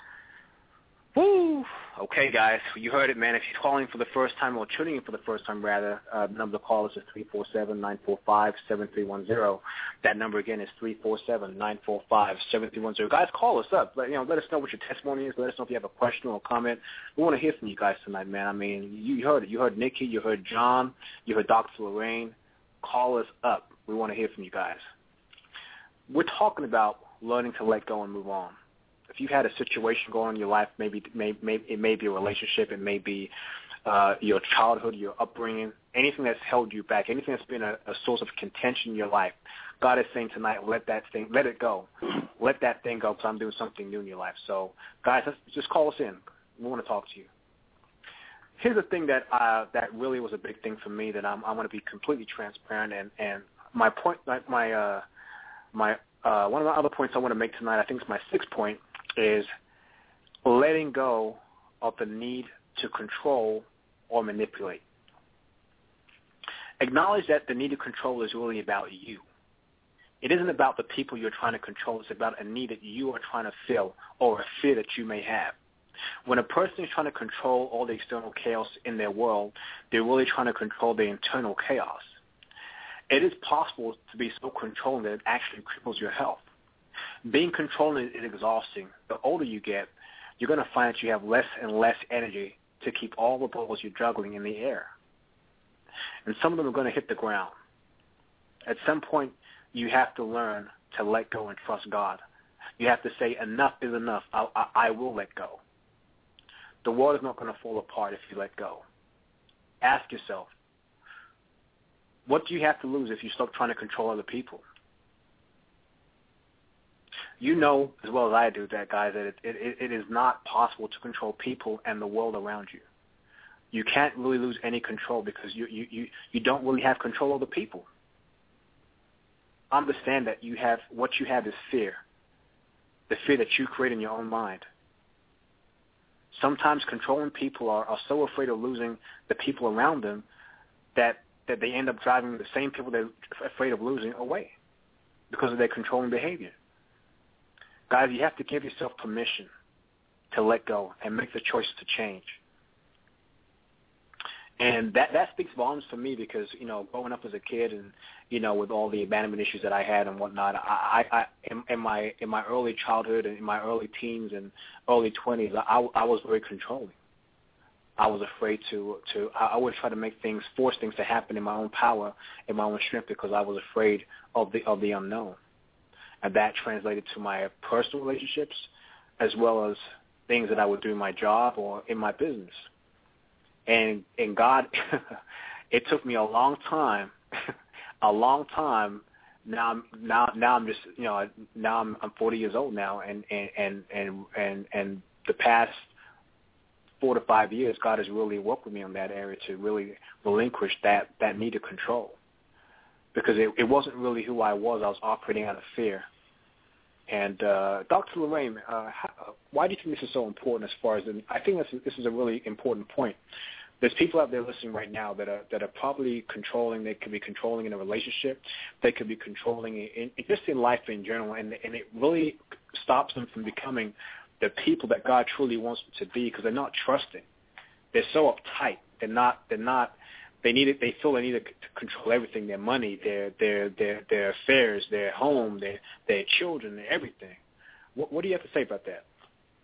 S2: Woo! Okay, guys, you heard it, man. If you're calling for the first time or tuning in for the first time, rather, uh, the number to call us is three four seven, nine four five, seven three one zero. That number again is three four seven, nine four five, seven three one zero. Guys, call us up. Let, you know, let us know what your testimony is. Let us know if you have a question or a comment. We want to hear from you guys tonight, man. I mean, you heard it. You heard Nikki. You heard John. You heard Doctor Lorraine. Call us up. We want to hear from you guys. We're talking about learning to let go and move on. If you've had a situation going on in your life, maybe, maybe, maybe it may be a relationship, it may be uh, your childhood, your upbringing, anything that's held you back, anything that's been a, a source of contention in your life, God is saying tonight, let that thing, let it go. Let that thing go because I'm doing something new in your life. So, guys, let's just call us in. We want to talk to you. Here's the thing that uh, that really was a big thing for me that I'm, I'm going to be completely transparent and, and my point, like my uh, my uh, one of the other points I want to make tonight, I think it's my sixth point, is letting go of the need to control or manipulate. Acknowledge that the need to control is really about you. It isn't about the people you're trying to control. It's about a need that you are trying to fill or a fear that you may have. When a person is trying to control all the external chaos in their world, they're really trying to control the internal chaos. It is possible to be so controlling that it actually cripples your health. Being controlling is exhausting. The older you get, you're going to find that you have less and less energy to keep all the balls you're juggling in the air. And some of them are going to hit the ground. At some point, you have to learn to let go and trust God. You have to say, enough is enough. I, I, I will let go. The world is not going to fall apart if you let go. Ask yourself, what do you have to lose if you stop trying to control other people? You know as well as I do that, guys, that it, it, it is not possible to control people and the world around you. You can't really lose any control because you, you, you, you don't really have control over people. Understand that you have what you have is fear, the fear that you create in your own mind. Sometimes controlling people are, are so afraid of losing the people around them that, that they end up driving the same people they're afraid of losing away because of their controlling behavior. Guys, you have to give yourself permission to let go and make the choice to change. And that, that speaks volumes for me because, you know, growing up as a kid and, you know, with all the abandonment issues that I had and whatnot, I, I, I in, in my in my early childhood and in my early teens and early twenties, I, I was very controlling. I was afraid to, to I would try to make things, force things to happen in my own power, in my own strength because I was afraid of the of the unknown. And that translated to my personal relationships as well as things that I would do in my job or in my business. And and God, it took me a long time, a long time. Now I'm now now I'm just you know now I'm I'm forty years old now, and and and and and, and the past four to five years, God has really worked with me on that area to really relinquish that that need to control, because it, it wasn't really who I was. I was operating out of fear. And uh, Doctor Lorraine, uh, how, why do you think this is so important? As far as the, I think this is, this is a really important point. There's people out there listening right now that are that are probably controlling. They could be controlling in a relationship. They could be controlling in, in just in life in general, and and it really stops them from becoming the people that God truly wants them to be because they're not trusting. They're so uptight. They're not. They're not. They need it. They feel they need to control everything: their money, their their their their affairs, their home, their their children, their everything. What, what do you have to say about that?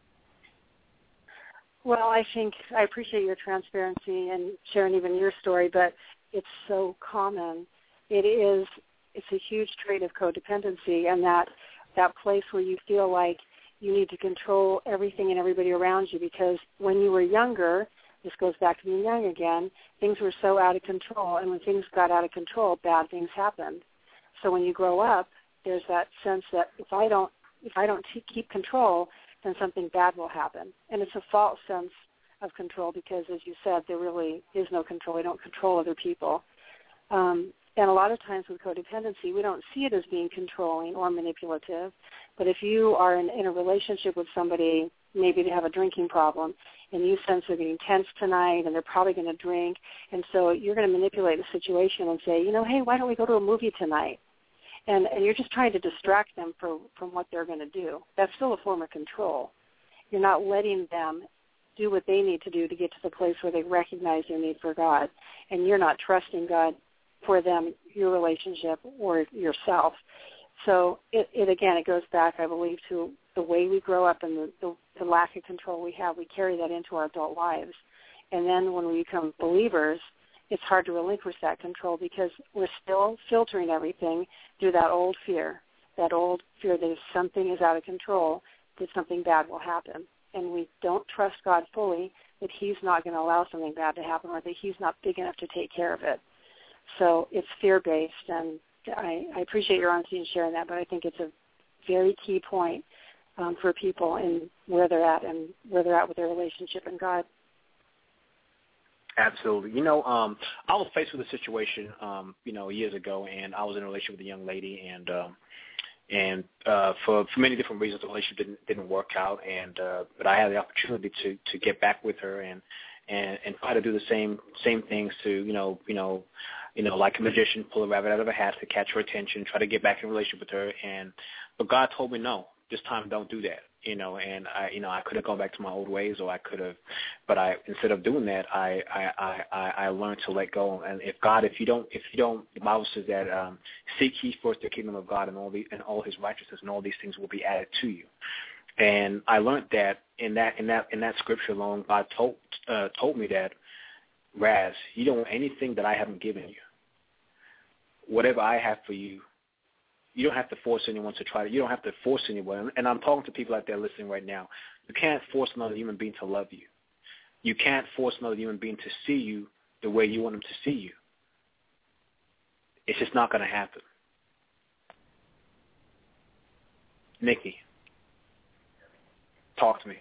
S4: Well, I think I appreciate your transparency and sharing even your story, but it's so common. It is. It's a huge trait of codependency, and that that place where you feel like you need to control everything and everybody around you because when you were younger. This goes back to being young again. Things were so out of control, and when things got out of control, bad things happened. So when you grow up, there's that sense that if I don't, if I don't t- keep control, then something bad will happen. And it's a false sense of control because, as you said, there really is no control. We don't control other people. Um, and a lot of times with codependency, we don't see it as being controlling or manipulative. But if you are in, in a relationship with somebody, maybe they have a drinking problem, and you sense they're getting tense tonight and they're probably going to drink, and so you're going to manipulate the situation and say, you know, hey, why don't we go to a movie tonight? And, and you're just trying to distract them for, from what they're going to do. That's still a form of control. You're not letting them do what they need to do to get to the place where they recognize their need for God, and you're not trusting God for them, your relationship, or yourself. So it, it again, it goes back, I believe, to the way we grow up and the, the, the lack of control we have. We carry that into our adult lives. And then when we become believers, it's hard to relinquish that control because we're still filtering everything through that old fear, that old fear that if something is out of control, that something bad will happen. And we don't trust God fully that he's not going to allow something bad to happen or that he's not big enough to take care of it. So it's fear-based, and I, I appreciate your honesty in sharing that, but I think it's a very key point um, for people in where they're at and where they're at with their relationship and God.
S2: Absolutely. You know, um, I was faced with a situation, um, you know, years ago, and I was in a relationship with a young lady, and um, and uh, for, for many different reasons, the relationship didn't didn't work out, and uh, but I had the opportunity to, to get back with her and, and and try to do the same same things to you know you know you know like a magician, pull a rabbit out of a hat to catch her attention, try to get back in a relationship with her, and but God told me no, this time don't do that. You know, and I, you know, I could have gone back to my old ways, or I could have, but I, instead of doing that, I, I, I, I learned to let go. And if God, if you don't, if you don't, the Bible says that um, seek ye first the kingdom of God and all the and all His righteousness, and all these things will be added to you. And I learned that in that in that in that scripture alone, God told uh, told me that, Raz, you don't want anything that I haven't given you. Whatever I have for you. You don't have to force anyone to try to. You don't have to force anyone. And I'm talking to people out there listening right now. You can't force another human being to love you. You can't force another human being to see you the way you want them to see you. It's just not going to happen. Nikki, talk to me.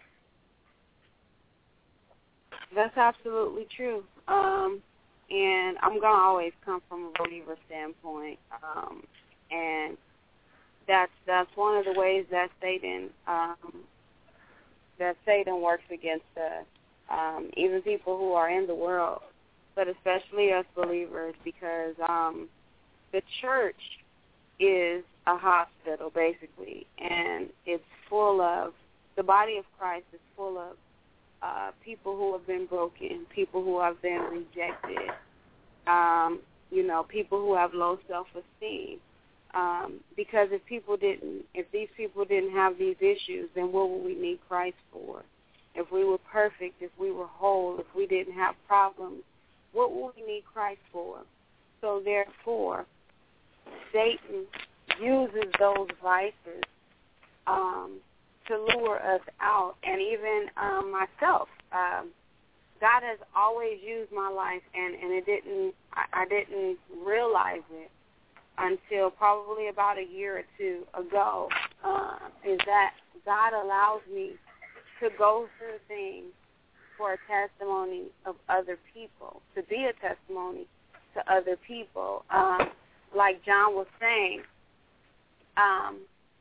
S3: That's absolutely true. Um, and I'm going to always come from a believer standpoint. Um, and that's that's one of the ways that Satan um, that Satan works against us, um, even people who are in the world, but especially us believers, because um, the church is a hospital basically, and it's full of the body of Christ is full of uh, people who have been broken, people who have been rejected, um, you know, people who have low self-esteem. Um, because if people didn't, if these people didn't have these issues, then what would we need Christ for? If we were perfect, if we were whole, if we didn't have problems, what would we need Christ for? So therefore, Satan uses those vices um, to lure us out, and even um, myself. Um, God has always used my life, and, and it didn't. I, I didn't realize it until probably about a year or two ago. Uh, is that God allows me to go through things for a testimony of other people, to be a testimony to other people. Um, like John was saying, um,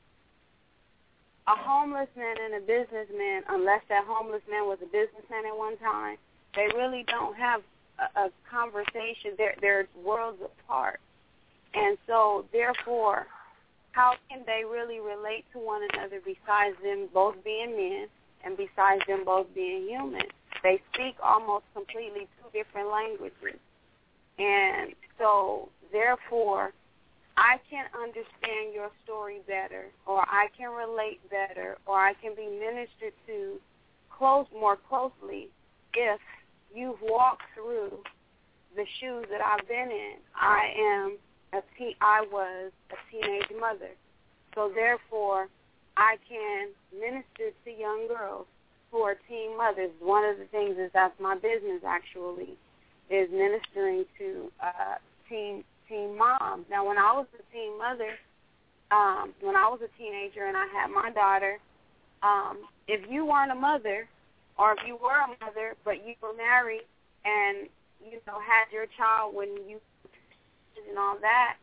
S3: a homeless man and a businessman, unless that homeless man was a businessman at one time, they really don't have a, a conversation. They're, they're worlds apart. And so, therefore, how can they really relate to one another besides them both being men and besides them both being human? They speak almost completely two different languages. And so, therefore, I can understand your story better, or I can relate better, or I can be ministered to close more closely if you've walked through the shoes that I've been in. I am a teen, I was a teenage mother, so therefore I can minister to young girls who are teen mothers. One of the things is that's my business actually, is ministering to uh, teen teen moms. Now, when I was a teen mother, um, when I was a teenager and I had my daughter, um, if you weren't a mother, or if you were a mother but you were married and you know had your child when you and all that,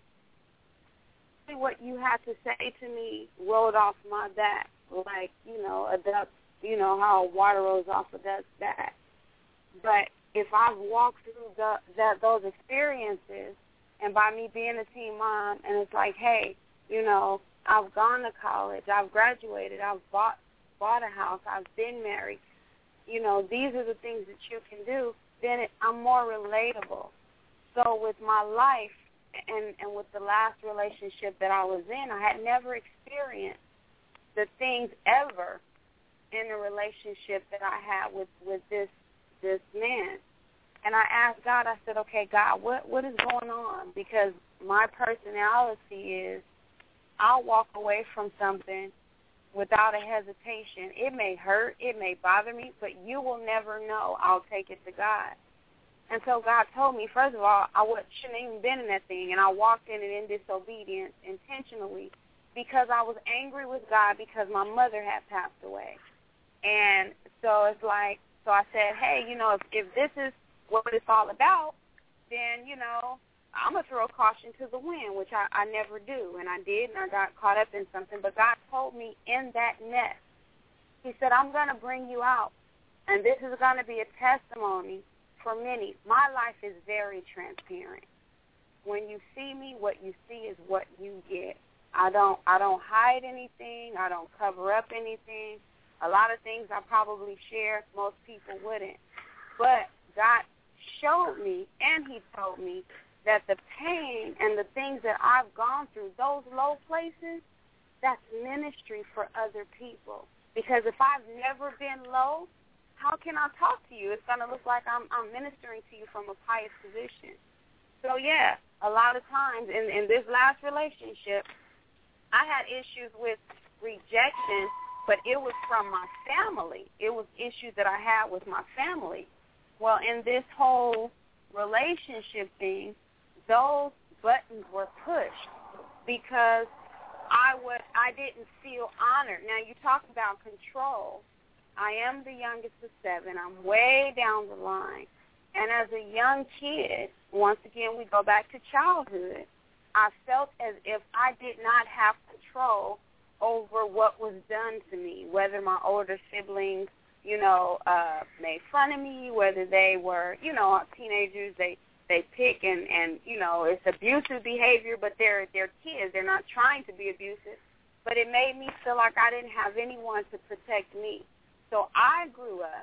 S3: what you had to say to me rolled off my back, like you know a duck, you know how water rolls off a duck's back. But if I've walked through the, that those experiences, and by me being a teen mom, and it's like, hey, you know, I've gone to college, I've graduated, I've bought bought a house, I've been married, you know, these are the things that you can do, then it, I'm more relatable. So with my life and, and with the last relationship that I was in, I had never experienced the things ever in a relationship that I had with, with this this man. And I asked God, I said, okay, God, what, what is going on? Because my personality is I'll walk away from something without a hesitation. It may hurt, it may bother me, but you will never know. I'll take it to God. And so God told me, first of all, I shouldn't have even been in that thing, and I walked in it in disobedience intentionally because I was angry with God because my mother had passed away. And so it's like, so I said, hey, you know, if, if this is what it's all about, then, you know, I'm going to throw caution to the wind, which I, I never do. And I did, and I got caught up in something. But God told me in that mess, he said, I'm going to bring you out, and this is going to be a testimony for many. My life is very transparent. When you see me, what you see is what you get. I don't I don't hide anything. I don't cover up anything. A lot of things I probably share, most people wouldn't. But God showed me, and he told me, that the pain and the things that I've gone through, those low places, that's ministry for other people. Because if I've never been low, how can I talk to you? It's going to look like I'm, I'm ministering to you from a pious position. So, yeah, a lot of times in, in this last relationship, I had issues with rejection, but it was from my family. It was issues that I had with my family. Well, in this whole relationship thing, those buttons were pushed because I was I didn't feel honored. Now, you talk about control. I am the youngest of seven. I'm way down the line. And as a young kid, once again, we go back to childhood, I felt as if I did not have control over what was done to me, whether my older siblings, you know, uh, made fun of me, whether they were, you know, teenagers, they they pick and, and, you know, it's abusive behavior, but they're, they're kids. They're not trying to be abusive. But it made me feel like I didn't have anyone to protect me. So I grew up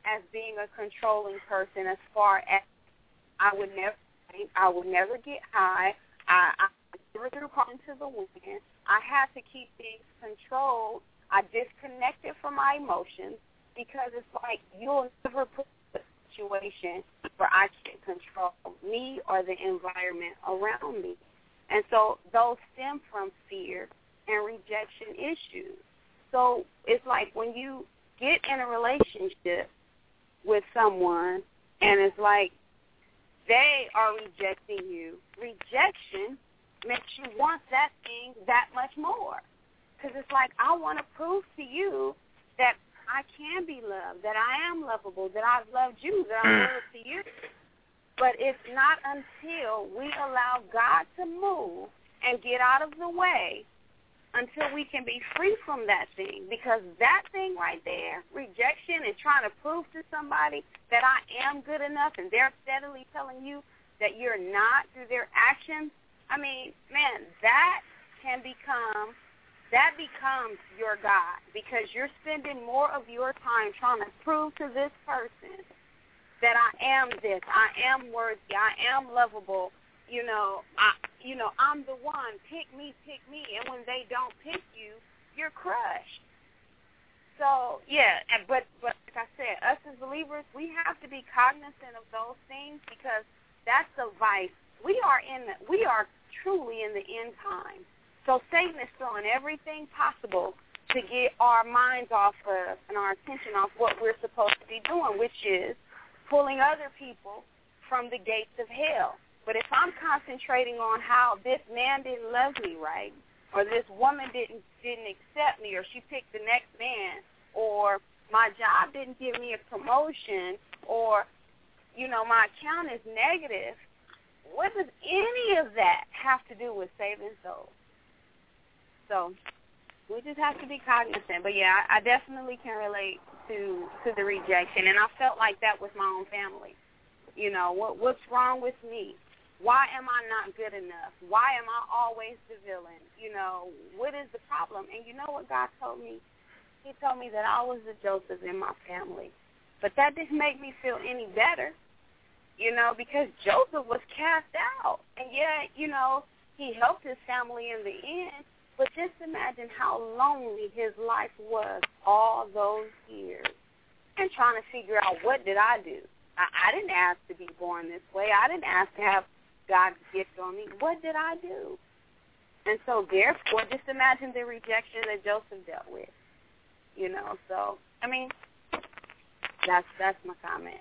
S3: as being a controlling person as far as I would never drink, I would never get high, I, I never threw caught into the wind. I had to keep things controlled. I disconnected from my emotions because it's like you'll never put a situation where I can control me or the environment around me. And so those stem from fear and rejection issues. So it's like when you get in a relationship with someone and it's like they are rejecting you, rejection makes you want that thing that much more. Because it's like, I want to prove to you that I can be loved, that I am lovable, that I've loved you, that I'm loyal to you. But it's not until we allow God to move and get out of the way until we can be free from that thing. Because that thing right there, rejection and trying to prove to somebody that I am good enough, and they're steadily telling you that you're not through their actions, I mean, man, that can become, that becomes your God, because you're spending more of your time trying to prove to this person that I am this, I am worthy, I am lovable, you know, I, you know, I'm the one, pick me, pick me, and when they don't pick you, you're crushed. So, yeah, but, but like I said, us as believers, we have to be cognizant of those things, because that's a vice. We are in, the, we are truly in the end time. So Satan is throwing everything possible to get our minds off of and our attention off what we're supposed to be doing, which is pulling other people from the gates of hell. But if I'm concentrating on how this man didn't love me right, or this woman didn't didn't accept me, or she picked the next man, or my job didn't give me a promotion, or, you know, my account is negative, what does any of that have to do with saving souls? So we just have to be cognizant. But, yeah, I, I definitely can relate to to the rejection, and I felt like that with my own family. You know, what what's wrong with me? Why am I not good enough? Why am I always the villain? You know, what is the problem? And you know what God told me? He told me that I was the Joseph in my family. But that didn't make me feel any better, you know, because Joseph was cast out. And yet, you know, he helped his family in the end. But just imagine how lonely his life was all those years and trying to figure out, what did I do? I, I didn't ask to be born this way. I didn't ask to have God's gift on me. What did I do? And so, therefore, just imagine the rejection that Joseph dealt with, you know. So, I mean, that's that's my comment.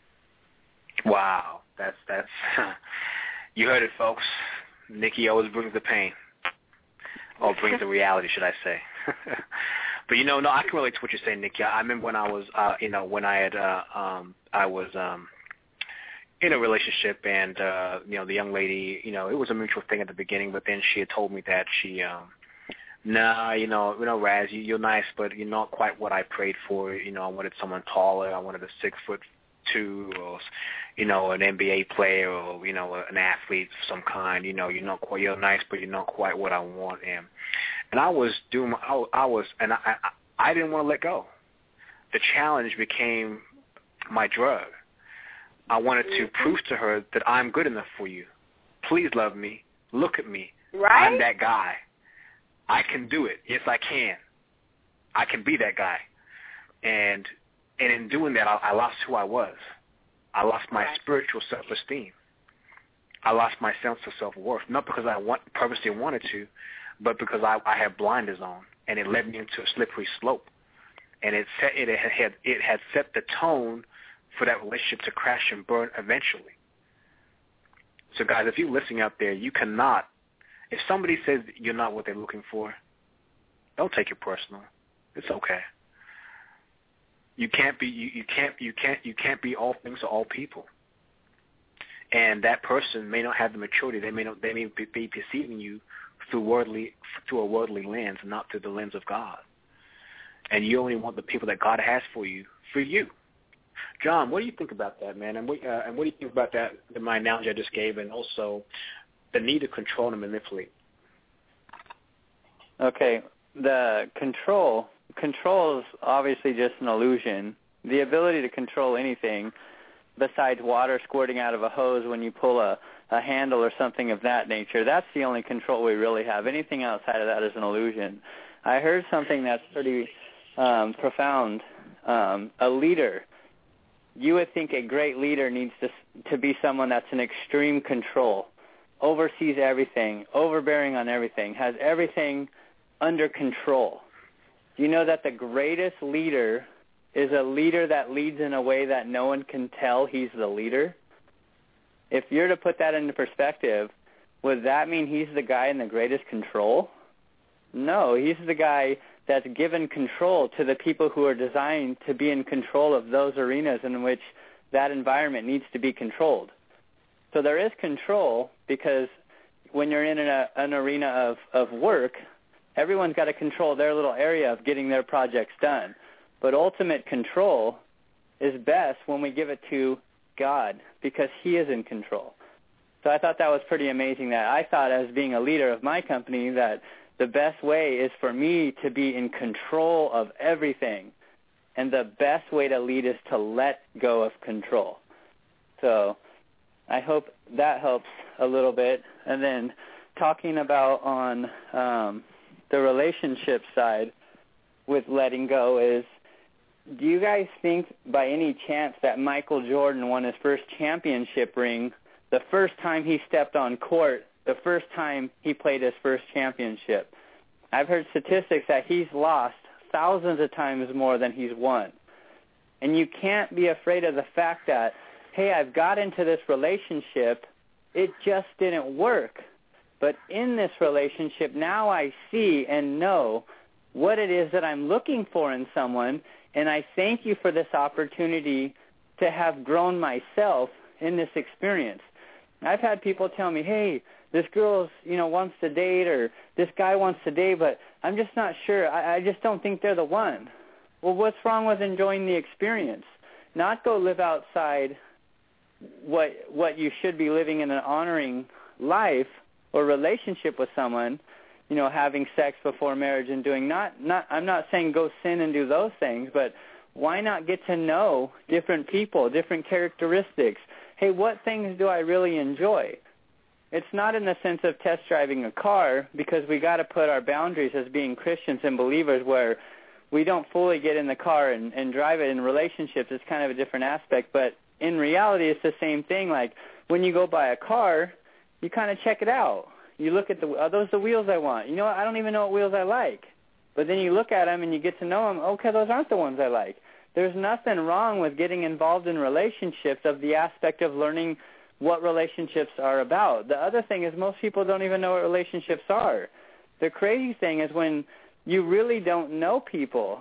S2: Wow, that's that's you heard it, folks. Nikki always brings the pain, or brings the reality, should I say? But you know, no, I can relate to what you're saying, Nikki. I remember when I was, uh, you know, when I had, uh, um, I was um, in a relationship, and uh, you know, the young lady, you know, it was a mutual thing at the beginning, but then she had told me that she, um, nah, you know, you know, Raz, you, you're nice, but you're not quite what I prayed for. You know, I wanted someone taller. I wanted a six foot two, or you know, an N B A player, or you know, an athlete of some kind. You know, you're not quite, you're nice, but you're not quite what I want. And and I was doing, I, I was, and I, I, I didn't want to let go. The challenge became my drug. I wanted to prove to her that I'm good enough for you. Please love me. Look at me.
S3: Right?
S2: I'm that guy. I can do it. Yes, I can. I can be that guy. And and in doing that, I, I lost who I was. I lost my right. spiritual self-esteem. I lost my sense of self-worth, not because I want, purposely wanted to, but because I, I had blinders on, and it led me into a slippery slope. And it set, it had it had set the tone for that relationship to crash and burn eventually. So, guys, if you're listening out there, you cannot. If somebody says you're not what they're looking for, don't take it personal. It's okay. You can't be. You, you can't. You can't. You can't be all things to all people. And that person may not have the maturity. They may not. They may be, be perceiving you through worldly, through a worldly lens, not through the lens of God. And you only want the people that God has for you, for you. John, what do you think about that, man? And what, uh, and what do you think about that, the, my analogy I just gave, and also the need to control and manipulate?
S5: Okay, the control, control is obviously just an illusion The ability to control anything besides water squirting out of a hose when you pull a, a handle or something of that nature, that's the only control we really have. Anything outside of that is an illusion. I heard something that's pretty um, profound. Um, a leader, you would think a great leader needs to, to be someone that's in extreme control, oversees everything, overbearing on everything, has everything under control. Do you know that the greatest leader is a leader that leads in a way that no one can tell he's the leader? If you're to put that into perspective, would that mean he's the guy in the greatest control? No, he's the guy that's given control to the people who are designed to be in control of those arenas in which that environment needs to be controlled. So there is control, because when you're in an, an arena of, of work, everyone's got to control their little area of getting their projects done. But ultimate control is best when we give it to God, because he is in control. So I thought that was pretty amazing, that I thought, as being a leader of my company, that the best way is for me to be in control of everything. And the best way to lead is to let go of control. So I hope that helps a little bit. And then talking about on um, the relationship side with letting go is, do you guys think by any chance that Michael Jordan won his first championship ring the first time he stepped on court, the first time he played his first championship? I've heard statistics that he's lost thousands of times more than he's won. And you can't be afraid of the fact that, hey, I've got into this relationship, it just didn't work. But in this relationship, now I see and know what it is that I'm looking for in someone, and I thank you for this opportunity to have grown myself in this experience. I've had people tell me, hey, this girl's, you know, wants to date, or this guy wants to date, but I'm just not sure. I, I just don't think they're the one. Well, what's wrong with enjoying the experience? Not go live outside what what you should be living in an honoring life or relationship with someone, you know, having sex before marriage and doing not, not, I'm not saying go sin and do those things, but why not get to know different people, different characteristics? Hey, what things do I really enjoy? It's not in the sense of test driving a car, because we got to put our boundaries as being Christians and believers where we don't fully get in the car and, and drive it. In relationships, it's kind of a different aspect, but in reality, it's the same thing. Like when you go buy a car, you kind of check it out. You look at the, are those the wheels I want? You know what? I don't even know what wheels I like. But then you look at them and you get to know them. Okay, those aren't the ones I like. There's nothing wrong with getting involved in relationships of the aspect of learning what relationships are about. The other thing is most people don't even know what relationships are. The crazy thing is when you really don't know people.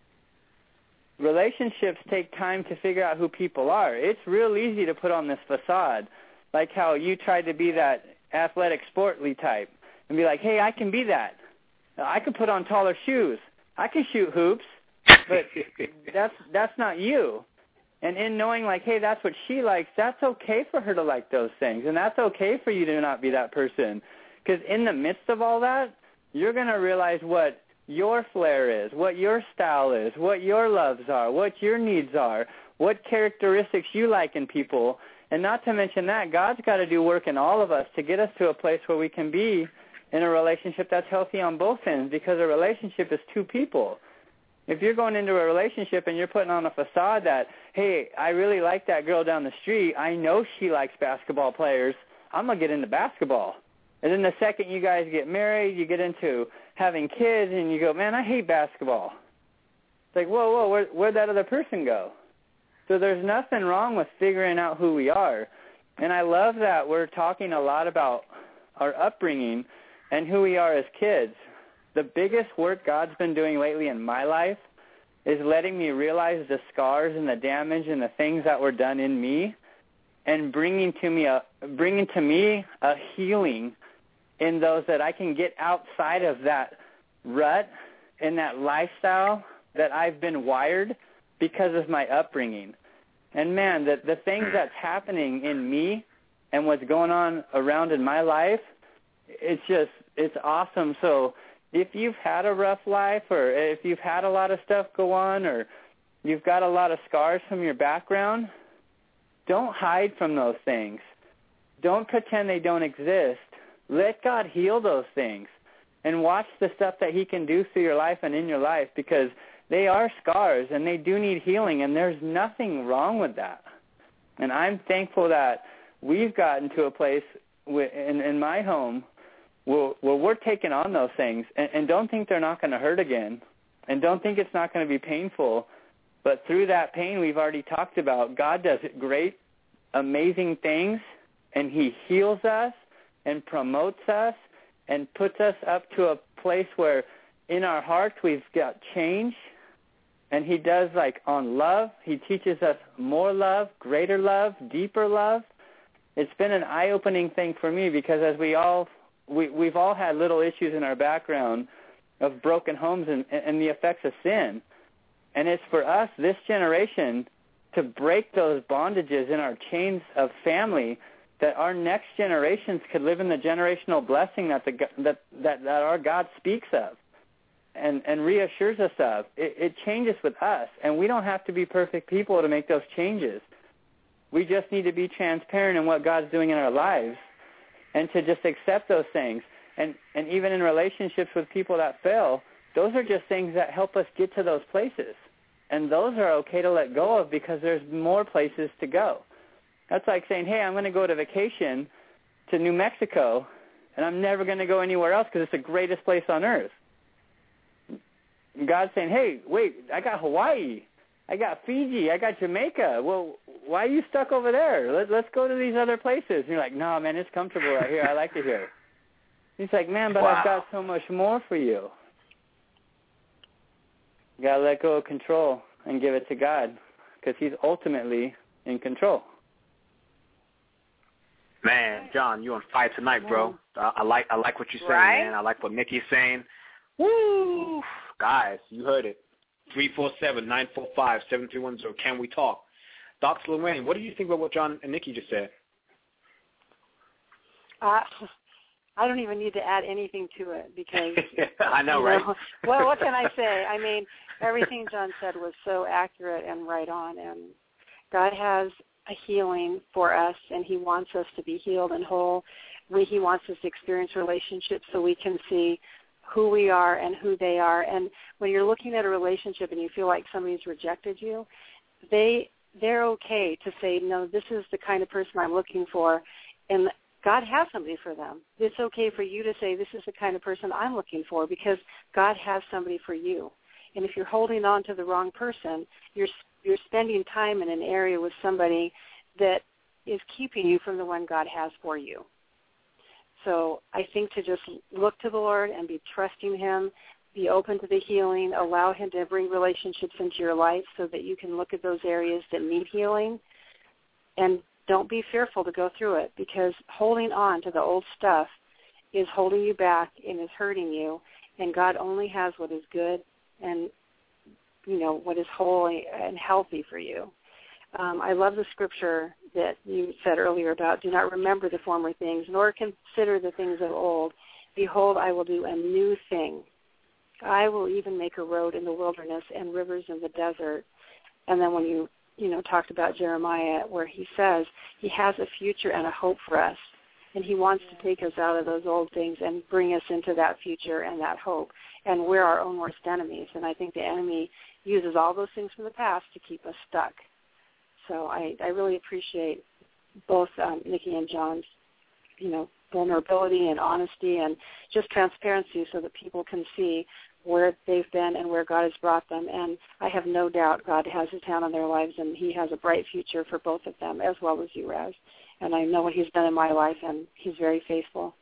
S5: Relationships take time to figure out who people are. It's real easy to put on this facade, like how you tried to be that athletic, sportly type and be like, hey, I can be that. I can put on taller shoes. I can shoot hoops, but that's that's not you. And in knowing, like, hey, that's what she likes, that's okay for her to like those things, and that's okay for you to not be that person. Because in the midst of all that, you're going to realize what your flair is, what your style is, what your loves are, what your needs are, what characteristics you like in people. And not to mention that, God's got to do work in all of us to get us to a place where we can be in a relationship that's healthy on both ends, because a relationship is two people. If you're going into a relationship and you're putting on a facade that, hey, I really like that girl down the street, I know she likes basketball players, I'm going to get into basketball. And then the second you guys get married, you get into having kids, and you go, man, I hate basketball. It's like, whoa, whoa, where, where'd that other person go? So there's nothing wrong with figuring out who we are. And I love that we're talking a lot about our upbringing and who we are as kids. The biggest work God's been doing lately in my life is letting me realize the scars and the damage and the things that were done in me, and bringing to me a bringing to me a healing in those, that I can get outside of that rut and that lifestyle that I've been wired because of my upbringing. And man, the, the things that's happening in me and what's going on around in my life, it's just, it's awesome. So if you've had a rough life, or if you've had a lot of stuff go on, or you've got a lot of scars from your background, don't hide from those things. Don't pretend they don't exist. Let God heal those things and watch the stuff that he can do through your life and in your life, because they are scars and they do need healing, and there's nothing wrong with that. And I'm thankful that we've gotten to a place in, in my home where, where we're taking on those things, and, and don't think they're not going to hurt again, and don't think it's not going to be painful. But through that pain we've already talked about, God does great, amazing things, and he heals us and promotes us and puts us up to a place where in our hearts we've got change. And he does, like, on love. He teaches us more love, greater love, deeper love. It's been an eye-opening thing for me, because as we all, we, we've all had little issues in our background of broken homes and, and the effects of sin. And it's for us, this generation, to break those bondages in our chains of family, that our next generations could live in the generational blessing that the that that, that our God speaks of and, and reassures us of. It, it changes with us, and we don't have to be perfect people to make those changes. We just need to be transparent in what God's doing in our lives and to just accept those things. And, and even in relationships with people that fail, those are just things that help us get to those places. And those are okay to let go of, because there's more places to go. That's like saying, hey, I'm going to go to vacation to New Mexico, and I'm never going to go anywhere else because it's the greatest place on earth. God's saying, hey, wait, I got Hawaii. I got Fiji. I got Jamaica. Well, why are you stuck over there? Let, let's go to these other places. And you're like, no, man, it's comfortable right here. I like it here. He's like, man, but wow. I've got so much more for you. You got to let go of control and give it to God, because he's ultimately in control.
S2: Man, John, you on fire tonight, bro. I, I like I like what you're saying,
S3: right?
S2: man. I like what Nikki's saying. Woo! Guys, you heard it. three four seven, nine four five, seven three one zero. Can we talk? Doctor Lorraine, what do you think about what John and Nikki just said?
S4: Uh, I don't even need to add anything to it, because
S2: I know, right?
S4: Know, well, what can I say? I mean, everything John said was so accurate and right on, and God has a healing for us, and he wants us to be healed and whole. We, he wants us to experience relationships so we can see who we are and who they are. And when you're looking at a relationship and you feel like somebody's rejected you, they, they're okay to say, no, this is the kind of person I'm looking for, and God has somebody for them. It's okay for you to say, this is the kind of person I'm looking for, because God has somebody for you. And if you're holding on to the wrong person, you're you're spending time in an area with somebody that is keeping you from the one God has for you. So I think to just look to the Lord and be trusting him, be open to the healing, allow him to bring relationships into your life so that you can look at those areas that need healing, and don't be fearful to go through it, because holding on to the old stuff is holding you back and is hurting you, and God only has what is good and, you know, what is holy and healthy for you. Um, I love the scripture that you said earlier about, do not remember the former things, nor consider the things of old. Behold, I will do a new thing. I will even make a road in the wilderness and rivers in the desert. And then when you, you know, talked about Jeremiah, where he says he has a future and a hope for us, and he wants to take us out of those old things and bring us into that future and that hope. And we're our own worst enemies, and I think the enemy uses all those things from the past to keep us stuck. So I, I really appreciate both um, Nikki and John's, you know, vulnerability and honesty and just transparency, so that people can see where they've been and where God has brought them. And I have no doubt God has his hand on their lives, and he has a bright future for both of them, as well as you, Raz. And I know what he's done in my life, and he's very faithful.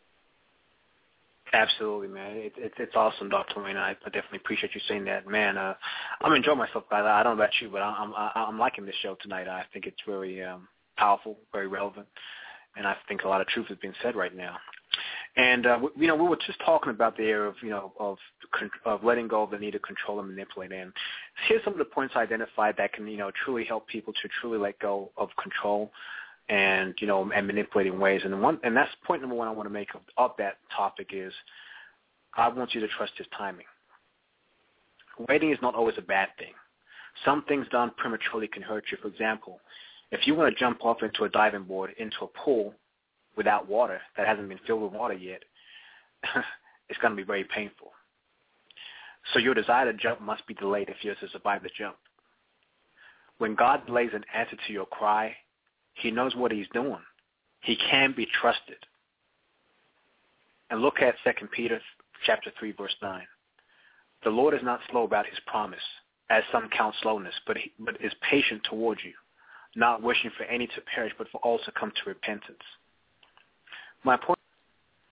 S2: Absolutely, man. It, it, it's awesome, Doctor Lorraine. I, I definitely appreciate you saying that, man. Uh, I'm enjoying myself, guys. I don't know about you, but I'm I'm, I'm liking this show tonight. I think it's very um, powerful, very relevant, and I think a lot of truth is being said right now. And uh, we, you know, we were just talking about the area of you know of of letting go of the need to control and manipulate. And here's some of the points identified that can you know truly help people to truly let go of control and you know and manipulating ways. And one and that's point number one I want to make of, of that topic is God wants you to trust his timing. Waiting is not always a bad thing. Some things done prematurely can hurt you. For example, if you want to jump off into a diving board into a pool without water that hasn't been filled with water yet, it's going to be very painful. So your desire to jump must be delayed if you're to survive the jump. When God delays an answer to your cry, he knows what he's doing. He can be trusted. And look at Second Peter chapter three, verse nine. The Lord is not slow about his promise, as some count slowness, but, he, but is patient towards you, not wishing for any to perish, but for all to come to repentance. My point